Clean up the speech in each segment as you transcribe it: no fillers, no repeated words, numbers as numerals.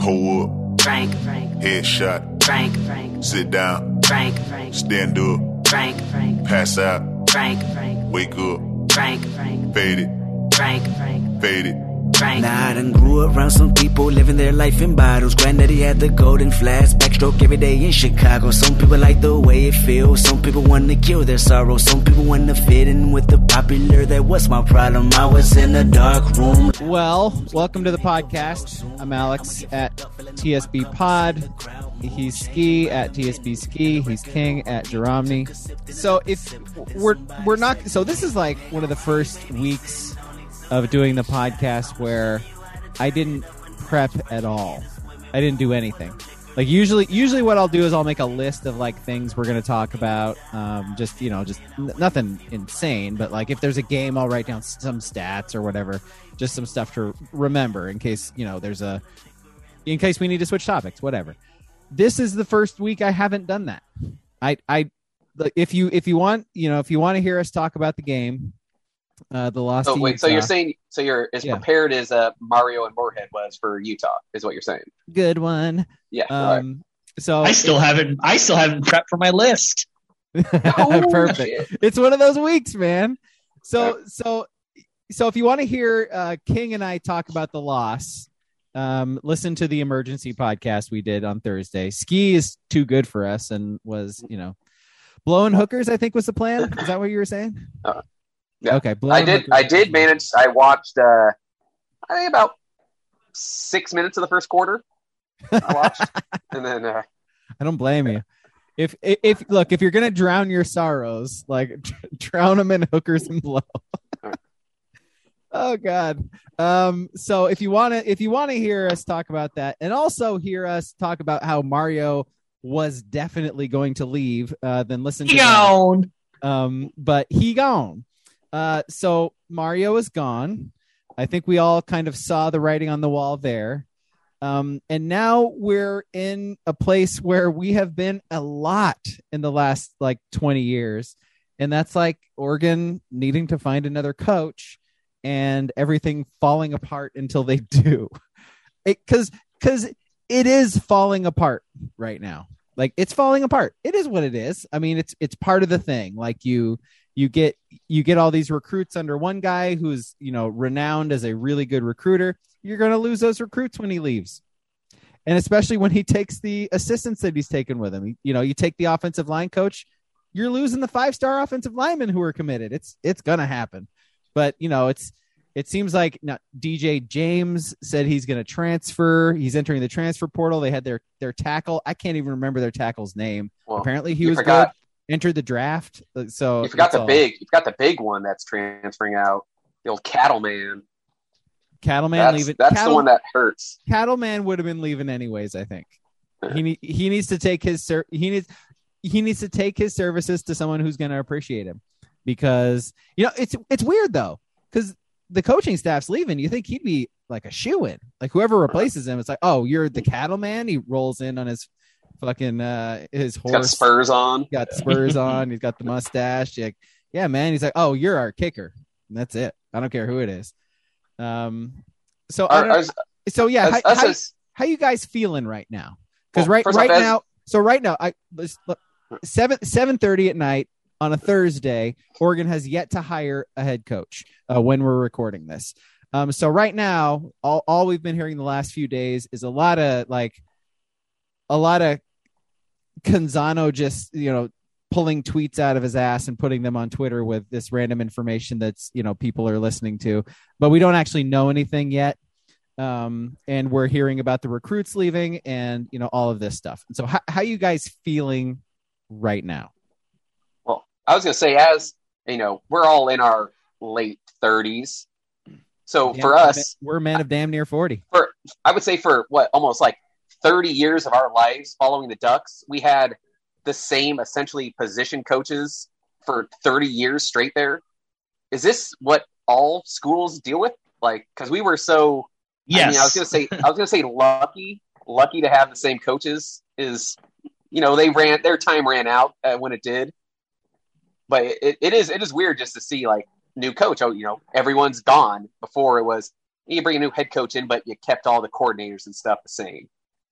Pull up. Frank. Headshot. Frank. Sit down. Frank. Stand up. Frank. Pass out. Frank. Wake up. Frank. Fade it. Frank. Fade it. Nah, I done grew around some people living their life in bottles. Granddaddy had the golden flash, backstroke every day in Chicago. Some people like the way it feels. Some people want to kill their sorrow. Some people want to fit in with the popular. That was my problem. I was in a dark room. Well, welcome to the podcast. I'm Alex at TSB Pod. He's Ski at TSB Ski. He's King at Jeromny. So if we're not, so this is like one of the first weeks of doing the podcast where I didn't prep at all. I didn't do anything. Like usually what I'll do is I'll make a list of like things we're going to talk about. Just nothing insane, but like if there's a game, I'll write down some stats or whatever, just some stuff to remember in case, in case we need to switch topics, whatever. This is the first week I haven't done that. If you want to hear us talk about the game, the loss. Oh wait, so you're saying you're as prepared as Mario and Moorhead was for Utah, is what you're saying? Good one. Yeah. Right. So I still haven't prepped for my list. Perfect. Shit. It's one of those weeks, man. So if you want to hear King and I talk about the loss, listen to the emergency podcast we did on Thursday. Ski is too good for us and was blowing hookers, I think was the plan. Is that what you were saying? Yeah. Okay. I did manage. I watched, I think about 6 minutes of the first quarter. I watched, and then I don't blame you. If you're gonna drown your sorrows, like drown them in hookers and blow. Oh God. So if you want to hear us talk about that, and also hear us talk about how Mario was definitely going to leave, then listen to that. But he gone. So Mario is gone. I think we all kind of saw the writing on the wall there. And now we're in a place where we have been a lot in the last 20 years. And that's like Oregon needing to find another coach and everything falling apart until they do. Because it is falling apart right now. Like it's falling apart. It is what it is. I mean, it's part of the thing. Like you get all these recruits under one guy who's, renowned as a really good recruiter. You're going to lose those recruits when he leaves. And especially when he takes the assistants that he's taken with him. You take the offensive line coach, you're losing the 5-star offensive linemen who are committed. It's going to happen. But, it seems like DJ James said he's going to transfer. He's entering the transfer portal. They had their tackle. I can't even remember their tackle's name. Well, apparently he was good. Entered the draft. So you forgot the big one that's transferring out. The old Cattleman. Cattleman leaving. That's the one that hurts. Cattleman would have been leaving anyways. I think he needs to take his he needs to take his services to someone who's going to appreciate him, because it's weird though, because the coaching staff's leaving. You think he'd be like a shoo-in, like whoever replaces him. It's like, oh, you're the Cattleman. He rolls in on his fucking his horse. Got spurs on. Got spurs on. He's got the mustache. Yeah, man. He's like, oh, you're our kicker. And that's it. I don't care who it is. How you guys feeling right now? Because right now, 7:30 at night on a Thursday, Oregon has yet to hire a head coach when we're recording this. So right now, all we've been hearing the last few days is a lot of Canzano just, pulling tweets out of his ass and putting them on Twitter with this random information that's, people are listening to, but we don't actually know anything yet. And we're hearing about the recruits leaving and, all of this stuff. And so how you guys feeling right now? Well, I was going to say, as we're all in our late 30s. So for us, we're men of damn near 40. I would say for almost like 30 years of our lives following the Ducks, we had the same essentially position coaches for 30 years straight there. Is this what all schools deal with? Like, because we were so, yes. I mean, I was gonna say lucky to have the same coaches. Is their time ran out when it did, but it is weird just to see like new coach. Oh, everyone's gone. Before it was you bring a new head coach in, but you kept all the coordinators and stuff the same.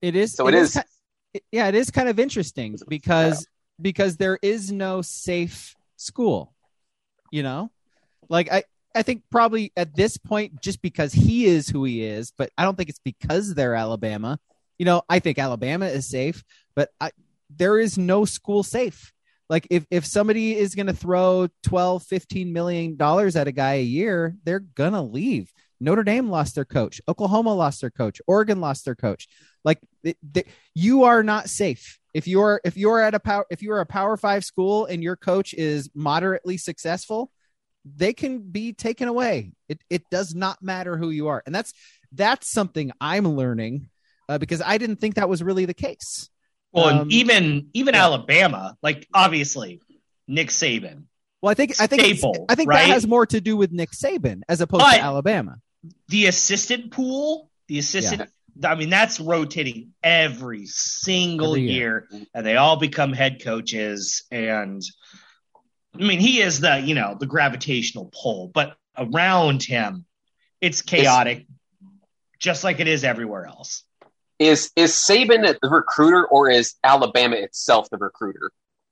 It is. So it is. Yeah, it is kind of interesting because there is no safe school. You know, like I think probably at this point, just because he is who he is, but I don't think it's because they're Alabama. You know, I think Alabama is safe, but there is no school safe. Like if somebody is going to throw $12-15 million at a guy a year, they're going to leave. Notre Dame lost their coach. Oklahoma lost their coach. Oregon lost their coach. Like you are not safe. If you're a Power 5 school and your coach is moderately successful, they can be taken away. It does not matter who you are. And that's something I'm learning because I didn't think that was really the case. Well, and even Alabama, like obviously Nick Saban. Well, I think Staple, right? That has more to do with Nick Saban as opposed to Alabama. The assistant pool, I mean, that's rotating every single year, and they all become head coaches. And I mean, he is the gravitational pull, but around him, it's chaotic, just like it is everywhere else. Is Saban the recruiter, or is Alabama itself the recruiter?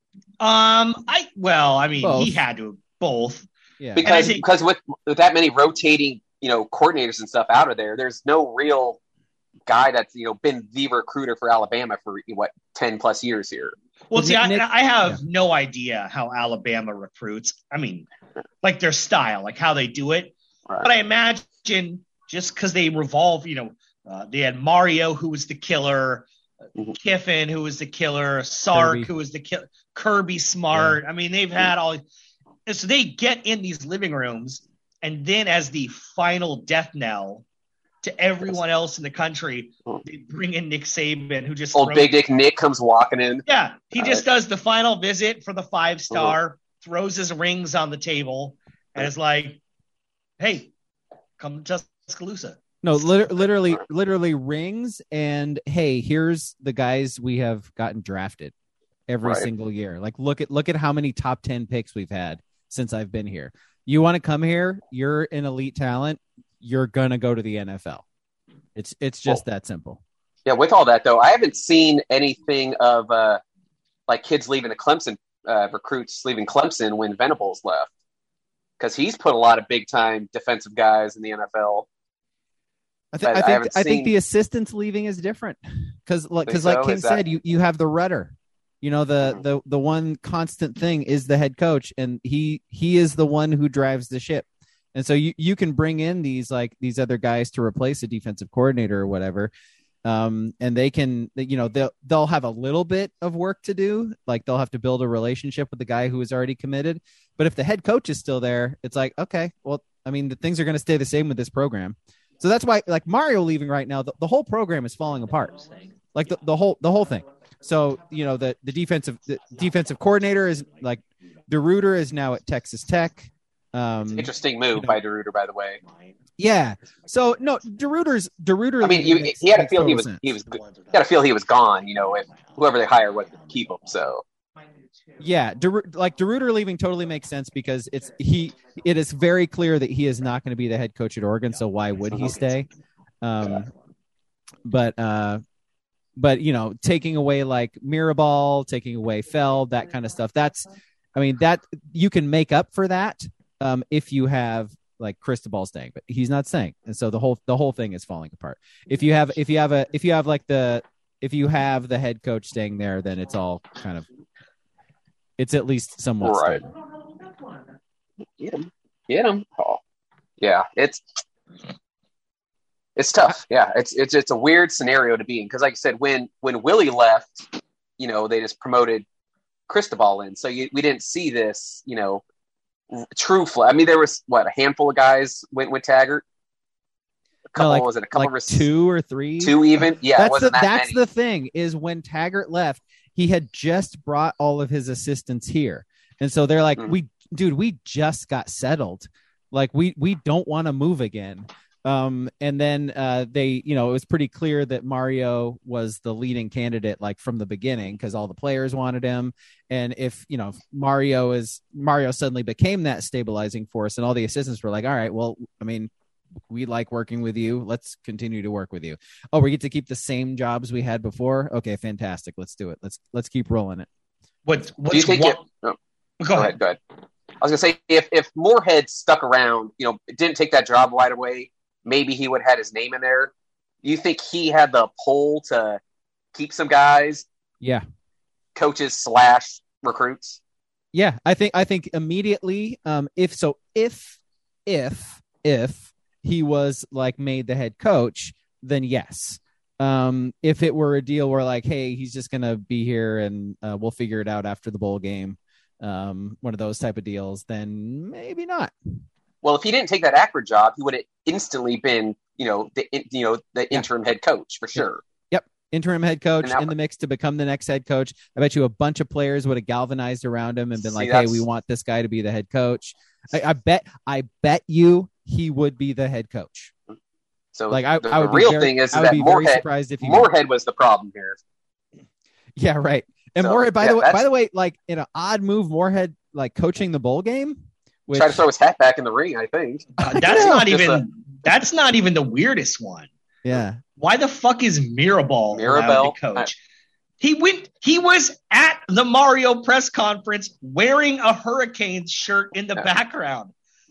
Both. He had to both. Yeah. Because with that many rotating, coordinators and stuff out of there, there's no real guy that's, been the recruiter for Alabama for 10 plus years here. Well, see, I have no idea how Alabama recruits. I mean, like their style, like how they do it. Right. But I imagine just because they revolve, they had Mario, who was the killer, Kiffin, who was the killer, Sark, Kirby. Who was the killer, Kirby Smart. Yeah. I mean, they've had all. So they get in these living rooms, and then as the final death knell to everyone else in the country, they bring in Nick Saban, who just Big Dick Nick comes walking in. Yeah, he just does the final visit for the 5-star, throws his rings on the table, and is like, "Hey, come to Tuscaloosa." No, literally rings and hey, here's the guys we have gotten drafted every single year. Like look at how many top 10 picks we've had since I've been here. You want to come here? You're an elite talent. You're gonna go to the NFL. It's just that simple. Yeah. With all that though, I haven't seen anything of like kids leaving the Clemson, recruits leaving Clemson when Venables left, because he's put a lot of big time defensive guys in the NFL. I think the assistants leaving is different because like Kim said, you have the rudder. The one constant thing is the head coach, and he is the one who drives the ship. And so you can bring in these other guys to replace a defensive coordinator or whatever, and they can they'll have a little bit of work to do. Like they'll have to build a relationship with the guy who is already committed. But if the head coach is still there, it's like, okay, well, I mean, the things are going to stay the same with this program. So that's why, like Mario leaving right now, the whole program is falling apart, like the whole thing. So the defensive coordinator is like DeRuyter is now at Texas Tech. Interesting move by DeRuyter, by the way. Yeah. So no, DeRuyter. I mean, he had to feel he was got to feel he was gone. If whoever they hire would keep him. So. Yeah, DeRuyter leaving totally makes sense because it is very clear that he is not going to be the head coach at Oregon. So why would he stay? But taking away like Mirabal, taking away Feld, that kind of stuff. That you can make up for that if you have like Cristobal staying, but he's not staying, and so the whole thing is falling apart. If you have the head coach staying there, then it's all kind of. It's at least somewhat stable. Get him. Oh. Yeah, it's tough. Yeah, it's a weird scenario to be in because, like I said, when Willie left, they just promoted Cristobal in, so we didn't see this, true. I mean, there was a handful of guys went with Taggart. Was it a couple? Like 2 or 3? 2 even. Yeah, that's the thing is when Taggart left. He had just brought all of his assistants here. And so they're like, we just got settled. Like we don't want to move again. And then it was pretty clear that Mario was the leading candidate, like from the beginning, because all the players wanted him. And if Mario suddenly became that stabilizing force and all the assistants were like, all right, well, I mean, we like working with you. Let's continue to work with you. Oh, we get to keep the same jobs we had before. Okay, fantastic. Let's do it. Let's keep rolling it. Do you think go ahead. I was gonna say if Moorhead stuck around, didn't take that job right away, maybe he would have had his name in there. You think he had the pull to keep some guys? Yeah. Coaches / recruits. Yeah, I think immediately, if he was like made the head coach, then yes. If it were a deal where like, hey, he's just gonna be here and we'll figure it out after the bowl game, one of those type of deals, then maybe not. Well, if he didn't take that Akron job, he would have instantly been, the interim head coach for sure. Yep. Interim head coach in the mix to become the next head coach. I bet you a bunch of players would have galvanized around him and been hey, we want this guy to be the head coach. I bet you he would be the head coach. So like I would real thing is that Moorhead was the problem here. Yeah, right. And Moorhead, by the way, like in an odd move, Moorhead like coaching the bowl game. Try to throw his hat back in the ring, I think. That's not even the weirdest one. Yeah. Why the fuck is Mirabal allowed to coach? He was at the Mario press conference wearing a Hurricanes shirt in the background.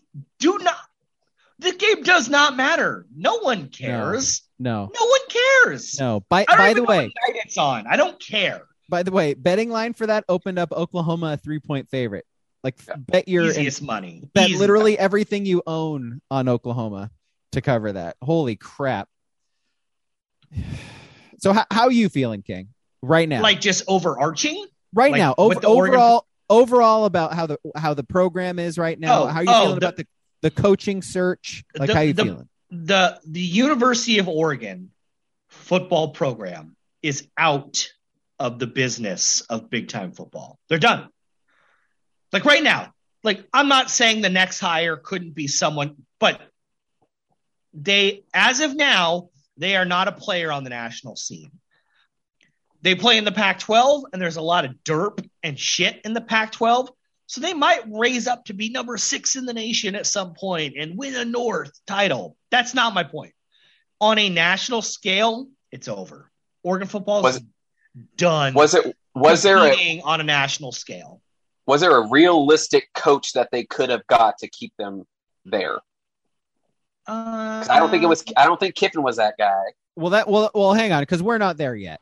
The game does not matter. No one cares. No one cares. No. By the way, what night it's on. I don't care. By the way, betting line for that opened up Oklahoma a 3-point favorite. Like bet your easiest money. Bet literally everything you own on Oklahoma to cover that. Holy crap. So how are you feeling, King? Right now? Like just overarching? Right now. Overall about how the program is right now. How are you feeling about the coaching search? Like how are you feeling? The University of Oregon football program is out of the business of big time football. They're done. Like right now, like I'm not saying the next hire couldn't be someone, but as of now, they are not a player on the national scene. They play in the Pac-12 and there's a lot of derp and shit in the Pac-12. So they might raise up to be number 6 in the nation at some point and win a North title. That's not my point. On a national scale, it's over. Oregon football is done. Was there on a national scale? Was there a realistic coach that they could have got to keep them there? I don't think Kiffin was that guy. Well, hang on, because we're not there yet.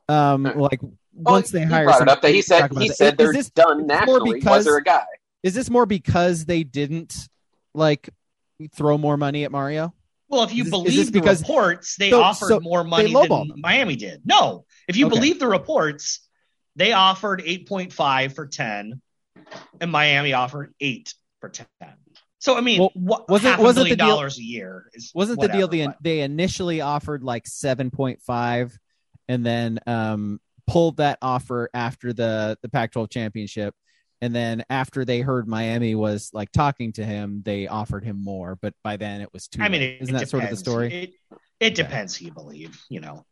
Once they hire, brought it up that he said they're done nationally. Was there a guy? Is this more because they didn't like throw more money at Mario? Well, if you believe the reports, they offered more money than Miami did. No, if you believe the reports, they offered 8.5 for 10, and Miami offered 8 for 10. So I mean, wasn't the deal a year? Wasn't the deal they initially offered like 7.5, and then pulled that offer after the Pac-12 championship, and then after they heard Miami was like talking to him, they offered him more. But by then it was too. I mean, isn't that sort of the story? It depends who you believe,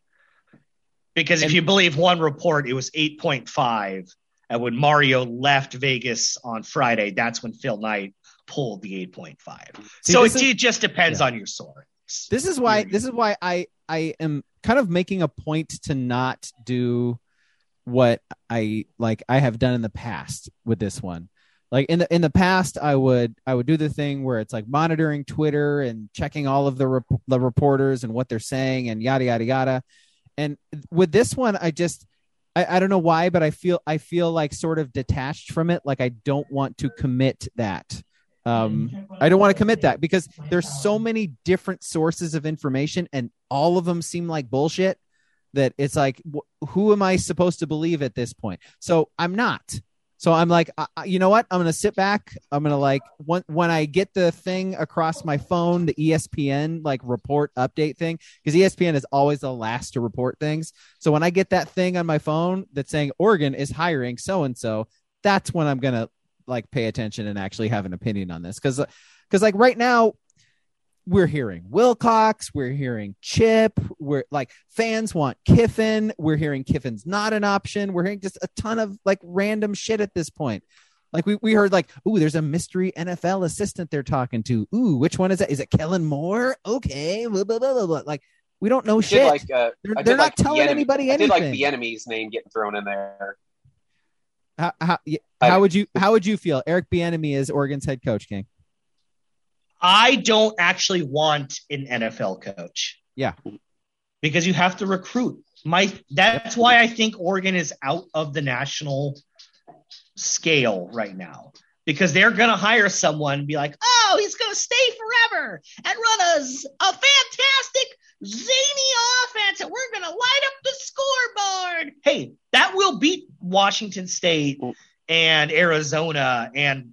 because if you believe one report, it was 8.5, and when Mario left Vegas on Friday, that's when Phil Knight pulled the 8.5. So it just depends on your source. This is why I am kind of making a point to not do what I have done in the past with this one. Like in the past, I would do the thing where it's like monitoring Twitter and checking all of the reporters and what they're saying and yada yada yada. And with this one, I don't know why, but I feel like sort of detached from it. Like I don't want to commit that. I don't want to commit that because there's so many different sources of information and all of them seem like bullshit that it's like, who am I supposed to believe at this point? So I'm not. So I'm like, you know what? I'm going to sit back. I'm going to like, when I get the thing across my phone, the ESPN like report update thing, because ESPN is always the last to report things. So when I get that thing on my phone that's saying Oregon is hiring so-and-so, that's when I'm going to like pay attention and actually have an opinion on this. Cause like right now we're hearing Wilcox, we're hearing Chip, we're like fans want Kiffin. We're hearing Kiffin's not an option. We're hearing just a ton of like random shit at this point. Like we heard like, ooh, there's a mystery NFL assistant they're talking to. Ooh, which one is that? Is it Kellen Moore? Okay, blah, blah, blah, blah, blah. Like we don't know shit. Like, they're not telling anybody anything. I did like the enemy's name getting thrown in there. How would you feel? Eric Bieniemy is Oregon's head coach, King. I don't actually want an NFL coach. Yeah, because you have to recruit. That's why I think Oregon is out of the national scale right now, because they're going to hire someone and be like, oh, he's going to stay forever and run a fantastic zany offense, and we're going to light up the scoreboard. Hey, that will beat Washington State and Arizona, and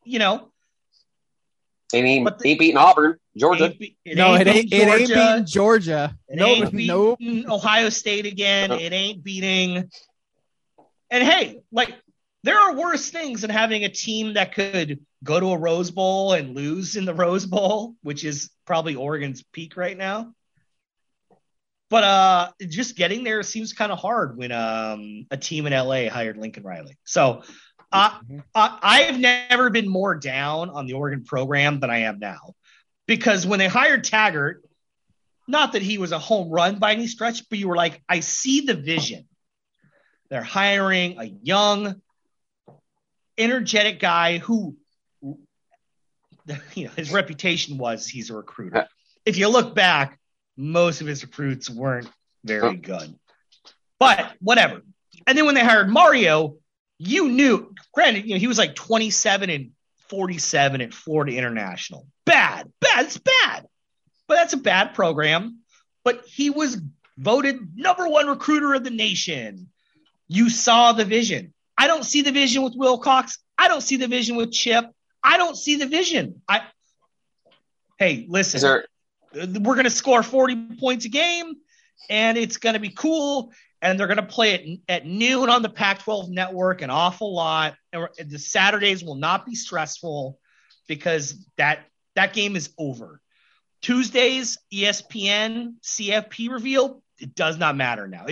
ain't beating Auburn, Georgia. It ain't beating Georgia. It ain't beating Ohio State again. It ain't beating. And hey, like, there are worse things than having a team that could go to a Rose Bowl and lose in the Rose Bowl, which is probably Oregon's peak right now. But just getting there seems kind of hard when a team in LA hired Lincoln Riley. So I've never been more down on the Oregon program than I am now, because when they hired Taggart, not that he was a home run by any stretch, but you were like, I see the vision. They're hiring a young, energetic guy who, his reputation was he's a recruiter. If you look back, most of his recruits weren't very good, but whatever. And then when they hired Mario, you knew, granted, he was like 27 and 47 at Florida International. Bad, it's bad, but that's a bad program. But he was voted #1 recruiter of the nation. You saw the vision. I don't see the vision with Wilcox. I don't see the vision with Chip. I don't see the vision. Hey, listen, we're going to score 40 points a game, and it's going to be cool. And they're going to play it at noon on the Pac-12 network an awful lot. And the Saturdays will not be stressful because that game is over. Tuesdays, ESPN, CFP reveal, it does not matter now.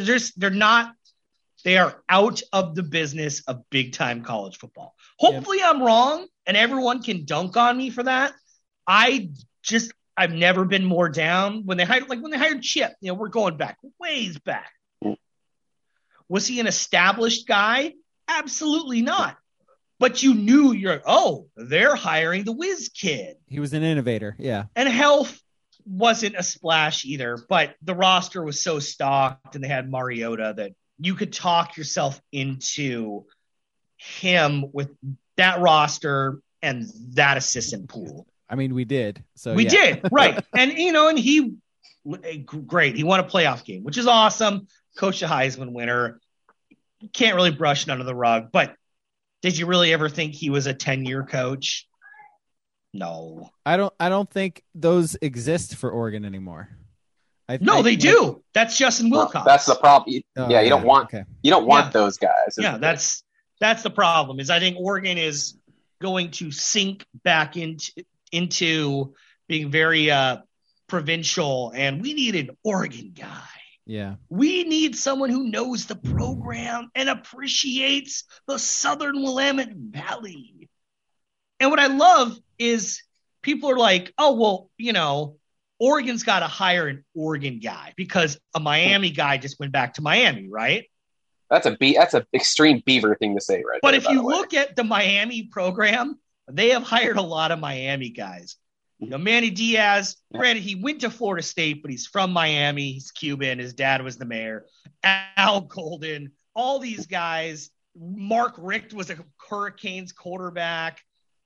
They are out of the business of big-time college football. Hopefully I'm wrong, and everyone can dunk on me for that. I've never been more down when they hired Chip. We're going back, ways back. Was he an established guy? Absolutely not. But you knew they're hiring the whiz kid. He was an innovator, yeah. And health wasn't a splash either, but the roster was so stocked and they had Mariota that you could talk yourself into him with that roster and that assistant pool. I mean, we did. We did, right. And, and he, great. He won a playoff game, which is awesome. Coach a Heisman winner. Can't really brush none of the rug, but did you really ever think he was a 10-year coach? No. I don't think those exist for Oregon anymore. They do. That's Justin Wilcox. That's the problem. You don't want those guys. Yeah, that's the problem. Is I think Oregon is going to sink back into being very provincial, and we need an Oregon guy. Yeah. We need someone who knows the program and appreciates the Southern Willamette Valley. And what I love is people are like, oh, well, Oregon's got to hire an Oregon guy because a Miami guy just went back to Miami, right? That's an extreme Beaver thing to say, right? But if you look at the Miami program, they have hired a lot of Miami guys. Manny Diaz, granted, he went to Florida State, but he's from Miami. He's Cuban. His dad was the mayor. Al Golden, all these guys. Mark Richt was a Hurricanes quarterback.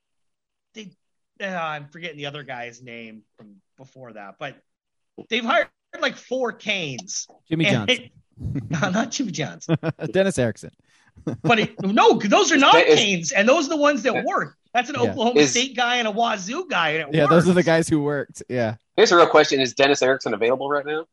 I'm forgetting the other guy's name from before that, but they've hired like 4 Canes. Jimmy Johnson. No, not Jimmy Johnson. Dennis Erickson. But those are not Canes, and those are the ones that work. That's an Oklahoma State guy and a Wazoo guy, and it works. Those are the guys who worked. Yeah. Here's a real question: is Dennis Erickson available right now?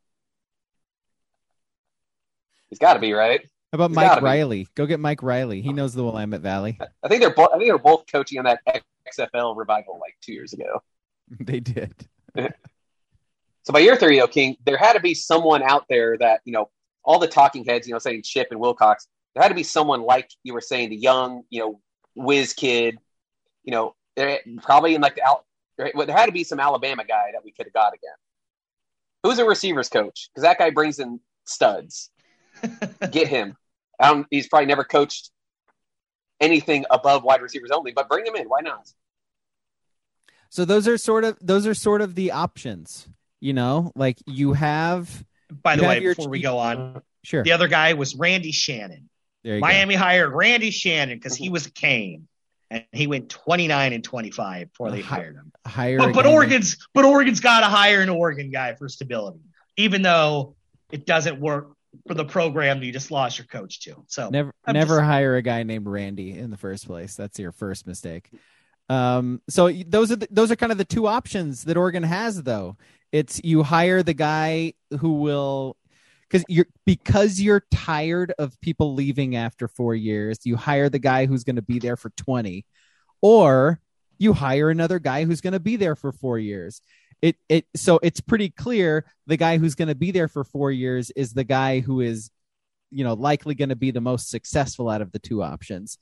He's got to be, right? How about Mike Riley? Go get Mike Riley. He knows the Willamette Valley. I think they're both coaching on that XFL revival like 2 years ago. They did. So by your theory, King, there had to be someone out there that all the talking heads, saying Chip and Wilcox. There had to be someone like you were saying, the young, whiz kid, probably in like there had to be some Alabama guy that we could have got again. Who's a receivers coach? Because that guy brings in studs. Get him. He's probably never coached anything above wide receivers only, but bring him in. Why not? So those are sort of the options, like you have. By the way, before we go on, sure. The other guy was Randy Shannon. Miami hired Randy Shannon because he was a Cane, and he went 29-25 before they hired him. But Oregon's got to hire an Oregon guy for stability, even though it doesn't work for the program that you just lost your coach to. So never hire a guy named Randy in the first place. That's your first mistake. So those are kind of the two options that Oregon has, though. It's you hire the guy who will, because you're tired of people leaving after 4 years, you hire the guy who's going to be there for 20, or you hire another guy who's going to be there for 4 years. So it's pretty clear the guy who's going to be there for 4 years is the guy who is, likely going to be the most successful out of the two options.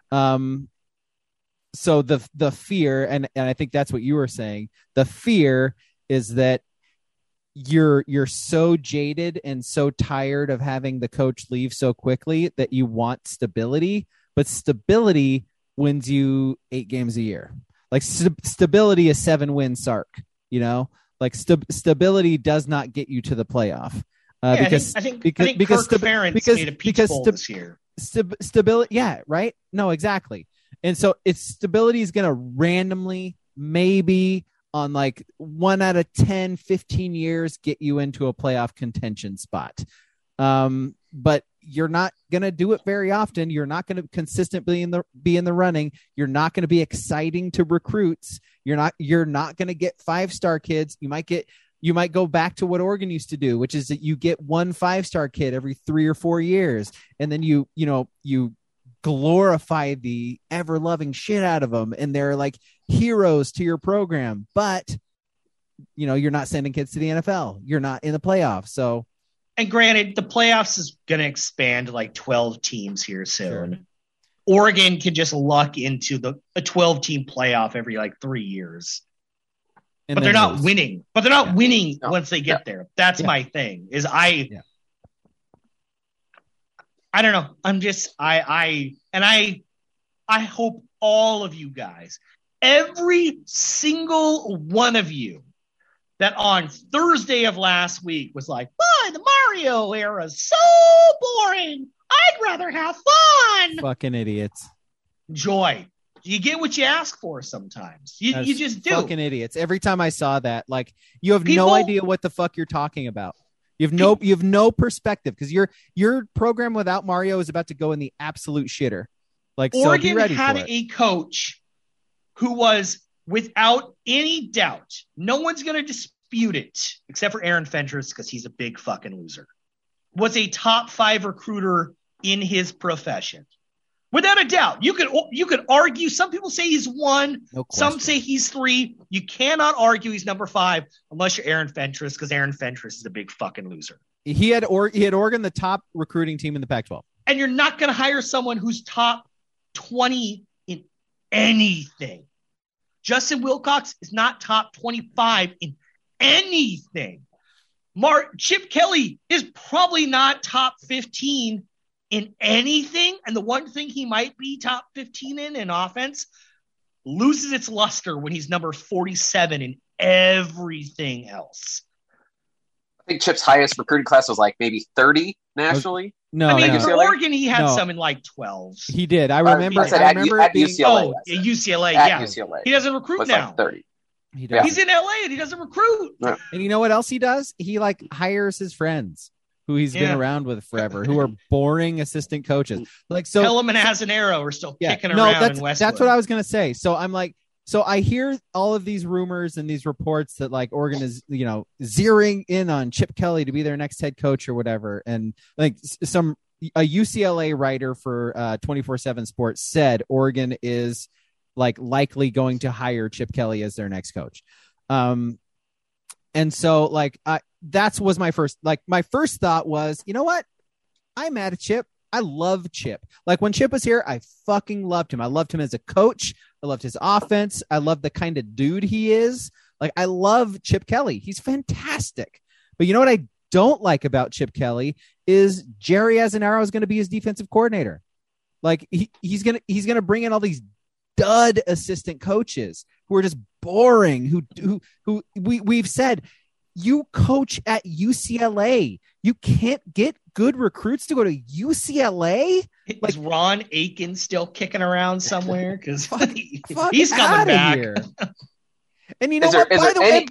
So the fear, and I think that's what you were saying, the fear is that you're so jaded and so tired of having the coach leave so quickly that you want stability, but stability wins you 8 games a year. Like stability is 7-win Sark, like stability does not get you to the playoff. I think Kirk Ferentz made a Peach Bowl this year. Stability. Yeah. Right. No, exactly. And so stability is going to randomly, maybe on like 1 out of 10, 15 years, get you into a playoff contention spot. But you're not going to do it very often. You're not going to consistently be in the running. You're not going to be exciting to recruits. You're not going to get 5-star kids. You might go back to what Oregon used to do, which is that you get 1 5-star kid every 3 or 4 years. And then you glorify the ever loving shit out of them. And they're like heroes to your program, but you're not sending kids to the NFL. You're not in the playoffs. So, and granted, the playoffs is going to expand to like 12 teams here soon. Sure. Oregon can just luck into a 12-team playoff every like 3 years. But they're not winning. But they're not winning once they get there. That's my thing. I don't know. I'm just I hope all of you guys, every single one of you that on Thursday of last week was like, "Boy, the Mario era is so boring. I'd rather have fun." Fucking idiots. Joy. You get what you ask for sometimes. You just do. Fucking idiots. Every time I saw that, like, you have no idea what the fuck you're talking about. You have no perspective, because your program without Mario is about to go in the absolute shitter. Like, Oregon so be ready had for it. A coach who was, without any doubt, no one's going to dispute it, except for Aaron Fentress, because he's a big fucking loser, was a top 5 recruiter in his profession. Without a doubt. You could argue. Some people say he's 1. No, some say he's 3. You cannot argue he's number 5 unless you're Aaron Fentress, because Aaron Fentress is a big fucking loser. He had Oregon the top recruiting team in the Pac-12. And you're not going to hire someone who's top 20 in anything. Justin Wilcox is not top 25 in anything. Chip Kelly is probably not top 15 in anything, and the one thing he might be top 15 in offense loses its luster when he's number 47 in everything else. I think Chip's highest recruiting class was like maybe 30 nationally. No, for Oregon, he had some in like 12. He did. I remember. At UCLA. UCLA. At UCLA. He doesn't recruit now. Like 30. He does. He's in LA and he doesn't recruit. Yeah. And you know what else he does? He like hires his friends who he's been around with forever, who are boring assistant coaches. Like, so Pelham and Hasanero are still kicking around in Westwood. That's what I was going to say. So I'm like, so I hear all of these rumors and these reports that like Oregon is, zeroing in on Chip Kelly to be their next head coach or whatever. And like a UCLA writer for 24/7 Sports said Oregon is like likely going to hire Chip Kelly as their next coach. And so like, that was my first thought was, you know what? I'm mad at Chip. I love Chip. Like when Chip was here, I fucking loved him. I loved him as a coach. I loved his offense. I love the kind of dude he is. Like I love Chip Kelly. He's fantastic. But you know what I don't like about Chip Kelly is Jerry Azzinaro is going to be his defensive coordinator. Like he's going to bring in all these dud assistant coaches who are just boring, who we've said, you coach at UCLA. You can't get good recruits to go to UCLA. Like, is Ron Aiken still kicking around somewhere? Because he's coming back. Here. And you know what? By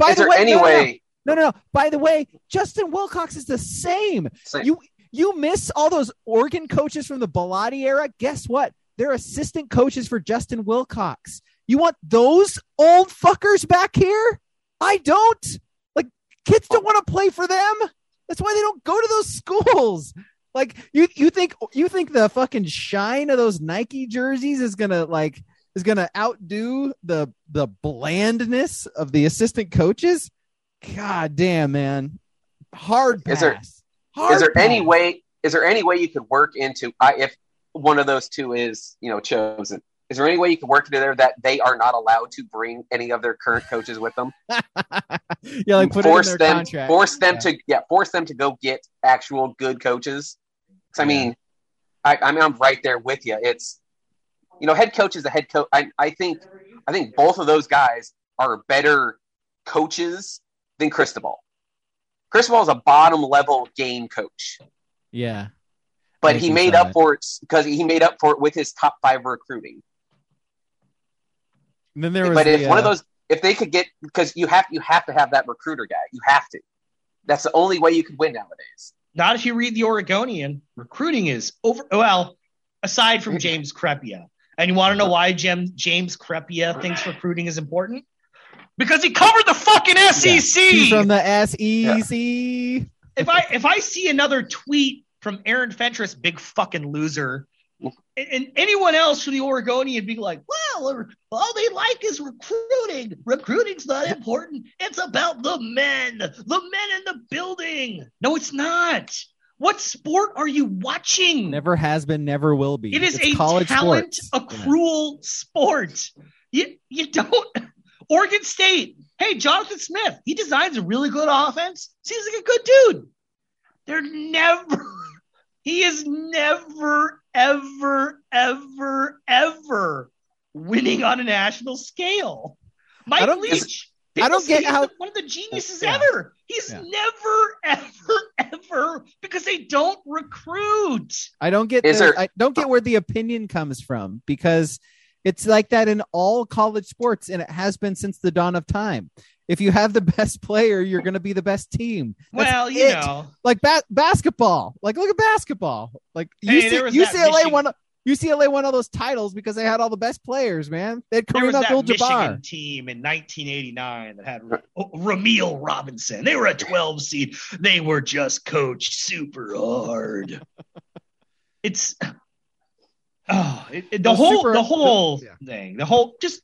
the way, Justin Wilcox is the same. You miss all those Oregon coaches from the Bellotti era. Guess what? They're assistant coaches for Justin Wilcox. You want those old fuckers back here? I don't. Like, kids don't want to play for them. That's why they don't go to those schools. Like, you think the fucking shine of those Nike jerseys is gonna outdo the blandness of the assistant coaches? God damn, man. Hard pass. Is there any way you could work into if one of those two is, chosen? Is there any way you can work into there that they are not allowed to bring any of their current coaches with them? Yeah, like force them to go get actual good coaches. Because I mean, I'm right there with you. It's head coach is a head coach. I think both of those guys are better coaches than Cristobal. Cristobal is a bottom level game coach. Yeah. But he made up for it because he made up for it with his top 5 recruiting. And then there was one of those, if they could get, because you have to have that recruiter guy. You have to. That's the only way you can win nowadays. Not if you read the Oregonian. Recruiting is over. Well, aside from James Crepea. And you want to know why James Crepea thinks recruiting is important? Because he covered the fucking SEC. Yeah. He's from the SEC. Yeah. If I see another tweet from Aaron Fentress, big fucking loser, and anyone else from the Oregonian being like, well, all they like is recruiting. Recruiting's not important. It's about the men in the building. No, it's not. What sport are you watching? Never has been, never will be. It's a talent accrual sport. You don't. Oregon State. Hey, Jonathan Smith. He designs a really good offense. Seems like a good dude. He is never, ever, ever, ever winning on a national scale. Mike Leach. I don't get how one of the geniuses ever. He's never, ever, ever, because they don't recruit. I don't get I don't get where the opinion comes from, because it's like that in all college sports, and it has been since the dawn of time. If you have the best player, you're going to be the best team. That's like basketball. Like, look at basketball. Like UCLA won all those titles because they had all the best players, man. They had Kareem Abdul-Jabbar. Michigan team in 1989 that had Ramil Robinson. They were a 12 seed. They were just coached super hard. It's the whole thing. The whole just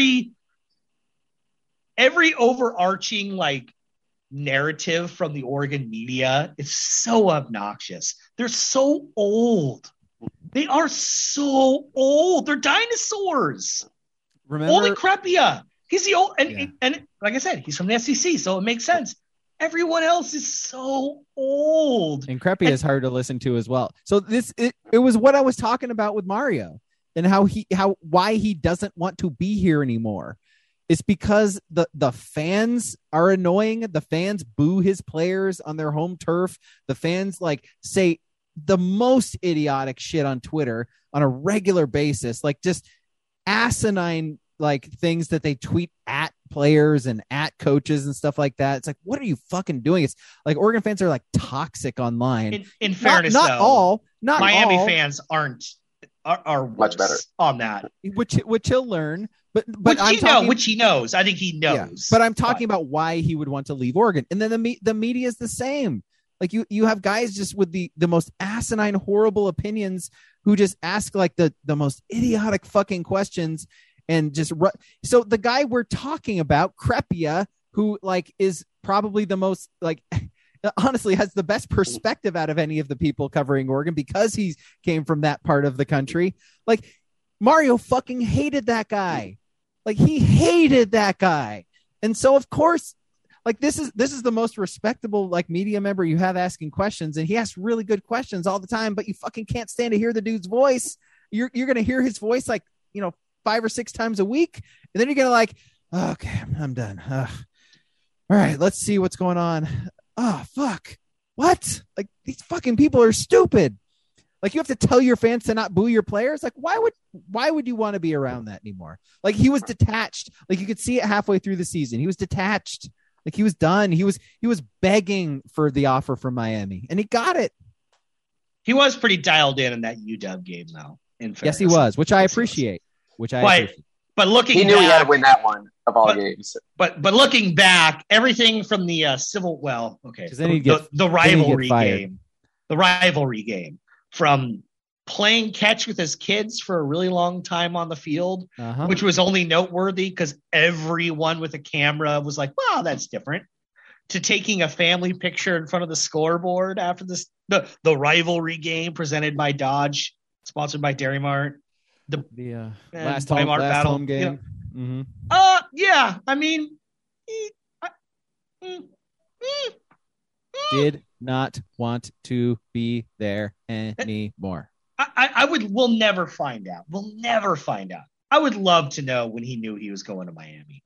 every overarching narrative from the Oregon media is so obnoxious. They're so old. They are so old. They're dinosaurs. Only Crepea. He's the old, and like I said, he's from the SEC, so it makes sense. Everyone else is so old. And Crepea is hard to listen to as well. So it was what I was talking about with Mario, and why he doesn't want to be here anymore. It's because the fans are annoying. The fans boo his players on their home turf. The fans say the most idiotic shit on Twitter on a regular basis, just asinine things that they tweet at players and at coaches and stuff like that. It's like, what are you fucking doing? It's like Oregon fans are toxic online. In fairness, not Miami fans are much better on that, which he'll learn. But which he knows. I think he knows. Yeah, but I'm talking about why he would want to leave Oregon. And then the media is the same. You have guys just with the most asinine, horrible opinions who just ask the most idiotic fucking questions and just so the guy we're talking about, Crepea, who is probably the most honestly has the best perspective out of any of the people covering Oregon because he came from that part of the country. Like Mario fucking hated that guy. Like he hated that guy. And so of course, like this is the most respectable like media member you have asking questions, and he asks really good questions all the time, but you fucking can't stand to hear the dude's voice. You're going to hear his voice like, 5 or 6 times a week, and then you're going to like, oh, okay, I'm done. All right, let's see what's going on. Oh, fuck. What? Like these fucking people are stupid. Like you have to tell your fans to not boo your players. Like why would you want to be around that anymore? Like he was detached. Like you could see it halfway through the season. He was detached. Like he was done. He was begging for the offer from Miami, and he got it. He was pretty dialed in that UW game, though. Yes, he was, which I appreciate. But looking, he knew back, he had to win that one of all games. But looking back, everything from the the rivalry game from playing catch with his kids for a really long time on the field, which was only noteworthy because everyone with a camera was like, wow, that's different, to taking a family picture in front of the scoreboard after the rivalry game presented by Dodge, sponsored by Dairy Mart. The last home game. Yeah, I mean, did not want to be there anymore. We'll never find out. I would love to know when he knew he was going to Miami.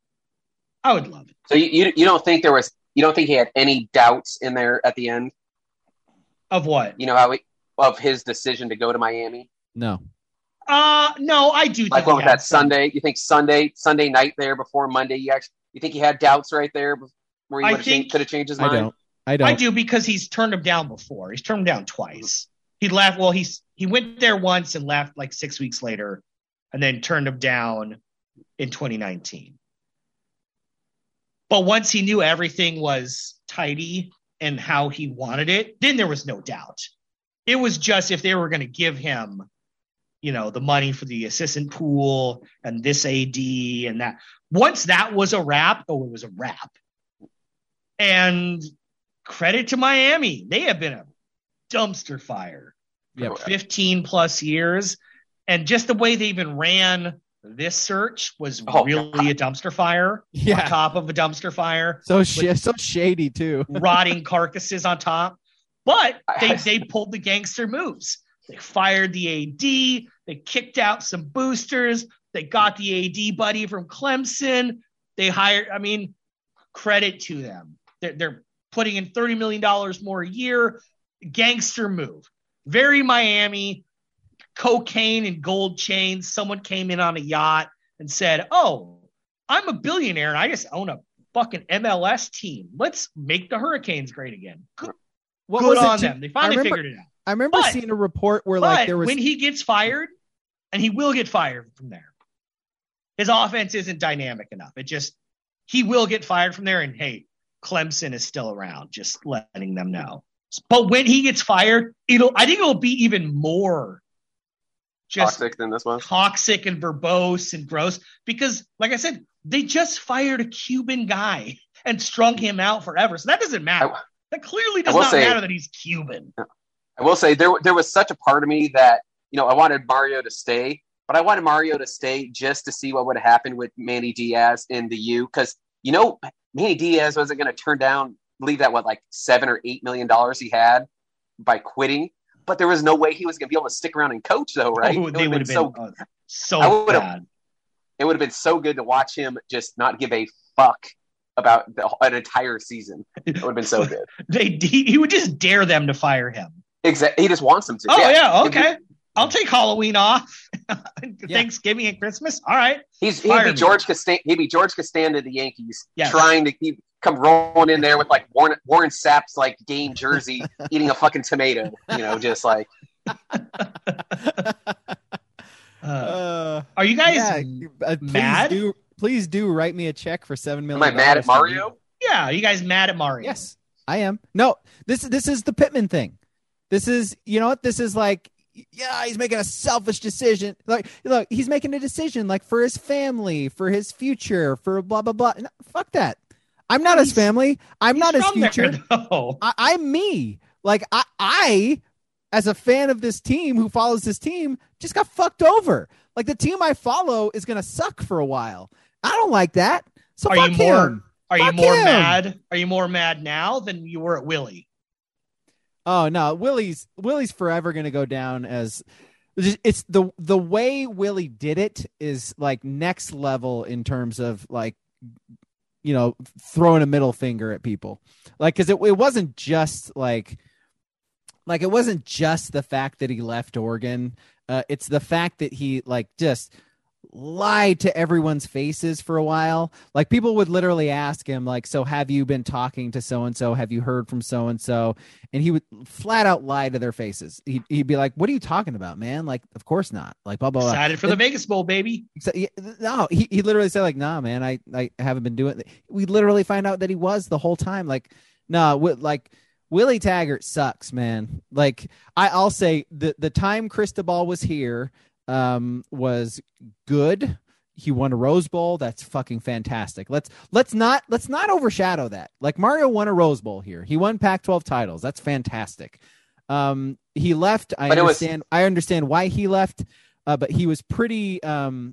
I would love it. So you don't think he had any doubts in there at the end? Of what? Of his decision to go to Miami? No. No, I do. Like what was that Sunday? You think Sunday night there before Monday? You think he had doubts right there where he could have changed his mind? I don't. I do because he's turned him down before. He's turned him down twice. He left. Well, he went there once and left like 6 weeks later, and then turned him down in 2019. But once he knew everything was tidy and how he wanted it, then there was no doubt. It was just if they were going to give him, the money for the assistant pool and this AD and that. Once that was a wrap, it was a wrap. And credit to Miami. They have been a dumpster fire for 15 plus years. And just the way they even ran this search was really a dumpster fire on top of a dumpster fire. So shady too. Rotting carcasses on top. But they pulled the gangster moves. They fired the AD. They kicked out some boosters. They got the AD buddy from Clemson. They hired, credit to them. They're putting in $30 million more a year. Gangster move. Very Miami. Cocaine and gold chains. Someone came in on a yacht and said, oh, I'm a billionaire and I just own a fucking MLS team. Let's make the Hurricanes great again. Good on them. They finally figured it out. I remember seeing a report where there was when he gets fired, and he will get fired from there. His offense isn't dynamic enough. He will get fired from there. And hey, Clemson is still around, just letting them know. But when he gets fired, I think it'll be even more just toxic than this one. Toxic and verbose and gross. Because, like I said, they just fired a Cuban guy and strung him out forever. So that doesn't matter. That clearly does not matter that he's Cuban. I will say there was such a part of me that, I wanted Mario to stay, but I wanted Mario to stay just to see what would have happened with Manny Diaz in the U. Because, Manny Diaz wasn't going to leave that, $7 or $8 million he had by quitting. But there was no way he was going to be able to stick around and coach, though, right? Oh, they would have been so bad. It would have been so good to watch him just not give a fuck about an entire season. It would have been so good. He would just dare them to fire him. Exactly. He just wants them to. Oh, yeah. Okay. I'll take Halloween off. Thanksgiving and Christmas. All right. He'd be George Costanza of the Yankees, trying to come rolling in there with Warren Sapp's game jersey, eating a fucking tomato. Just like. Are you guys mad? Please do write me a check for $7 million. Am I mad at Mario? Yeah. Are you guys mad at Mario? Yes, I am. No, this is the Pittman thing. This is, this is he's making a selfish decision. Look, he's making a decision for his family, for his future, for blah, blah, blah. No, fuck that. I'm not his family. I'm not his future. No. I'm me. Like I, as a fan of this team who follows this team, just got fucked over. Like the team I follow is gonna suck for a while. I don't like that. So fuck him. Are you more mad? Are you more mad now than you were at Willie? Oh no, Willie's forever gonna go down as it's the way Willie did it is like next level in terms of like, you know, throwing a middle finger at people. Like, cause it wasn't just like it wasn't just the fact that he left Oregon. It's the fact that he like just lied to everyone's faces for a while. Like people would literally ask him like, so have you been talking to so-and-so? Have you heard from so-and-so? And he would flat out lie to their faces. He'd be like, what are you talking about, man? Like, of course not. Like, blah, blah, blah. Excited for the Vegas Bowl, baby. No, he literally said like, nah, man, I haven't been doing it. We literally find out that he was the whole time. Like, no, like Willie Taggart sucks, man. Like I'll say the time Cristobal was here, was good. He won a Rose Bowl. That's fucking fantastic. Let's not overshadow that. Like I won a Rose Bowl here. He won Pac-12 titles. That's fantastic. He left. I understand why he left. But he was pretty, I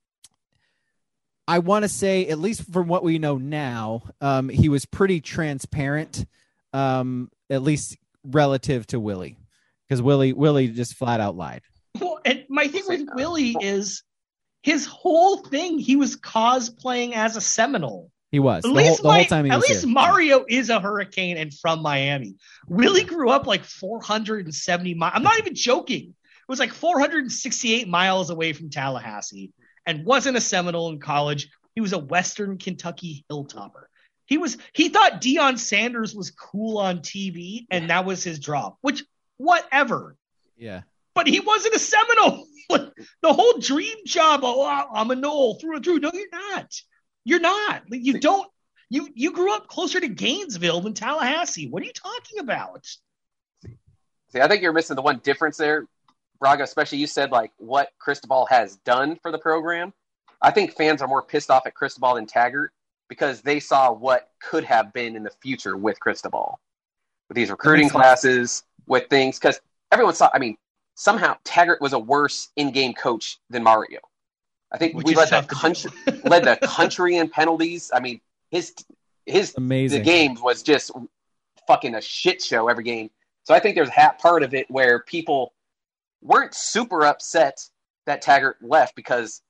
want to say, at least from what we know now, he was pretty transparent, at least relative to Willie, because Willie just flat out lied. Well, and my thing with Willie is his whole thing. He was cosplaying as a Seminole. He was the whole time. He was at least here. Mario is a Hurricane and from Miami. Willie grew up like 470 miles. I'm not even joking. It was like 468 miles away from Tallahassee, and wasn't a Seminole in college. He was a Western Kentucky hilltopper. He thought Deion Sanders was cool on TV, and that was his draw. Which, whatever. Yeah. But he wasn't a Seminole. The whole dream job. Oh, I'm a Knoll through and through. No, you're not. You're not. You don't. You grew up closer to Gainesville than Tallahassee. What are you talking about? See, I think you're missing the one difference there, Braga. Especially you said like what Cristobal has done for the program. I think fans are more pissed off at Cristobal than Taggart because they saw what could have been in the future with Cristobal, with these recruiting classes, with things. Because everyone saw. I mean. Somehow Taggart was a worse in-game coach than Mario. I think we led the country in penalties. I mean, his amazing. The game was just fucking a shit show every game. So I think there's part of it where people weren't super upset that Taggart left because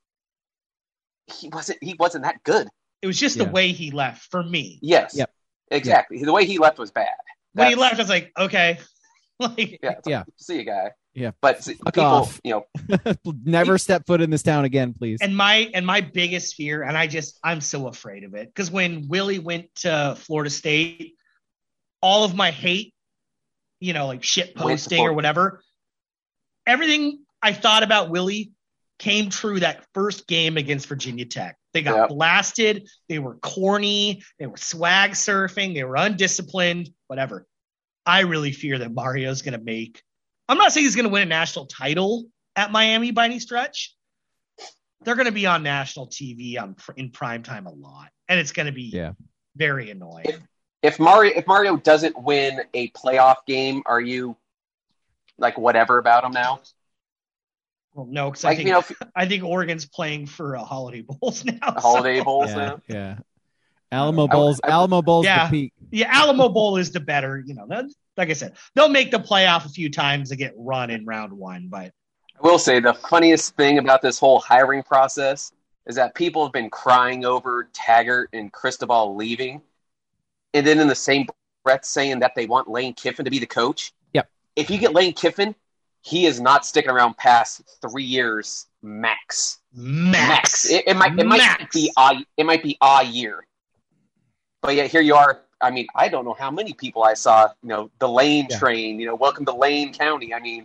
he wasn't that good. It was just the way he left for me. Yes. Yep. Exactly. Yep. The way he left was bad. When he left, I was like, okay. Like, see you, guy. Yeah, but people, off. You know, never step foot in this town again, please. And my biggest fear, and I'm so afraid of it, because when Willie went to Florida State, all of my hate, you know, like shit posting or whatever, everything I thought about Willie came true that first game against Virginia Tech. They got blasted. They were corny. They were swag surfing. They were undisciplined. Whatever. I really fear that Mario's going to make. I'm not saying he's going to win a national title at Miami by any stretch. They're going to be on national TV in prime time a lot, and it's going to be very annoying. If Mario doesn't win a playoff game, are you like whatever about him now? Well, no, because like, I think Oregon's playing for Holiday Bowls now. Holiday Bowls now. Yeah. Alamo Bowl's the peak. Yeah, Alamo Bowl is the better. You know, like I said, they'll make the playoff a few times to get run in round one. But I will say the funniest thing about this whole hiring process is that people have been crying over Taggart and Cristobal leaving, and then in the same breath saying that they want Lane Kiffin to be the coach. Yep. If you get Lane Kiffin, he is not sticking around past 3 years max. It might be a year. But yet here you are. I mean, I don't know how many people I saw, you know, the Lane train, you know, welcome to Lane County. I mean,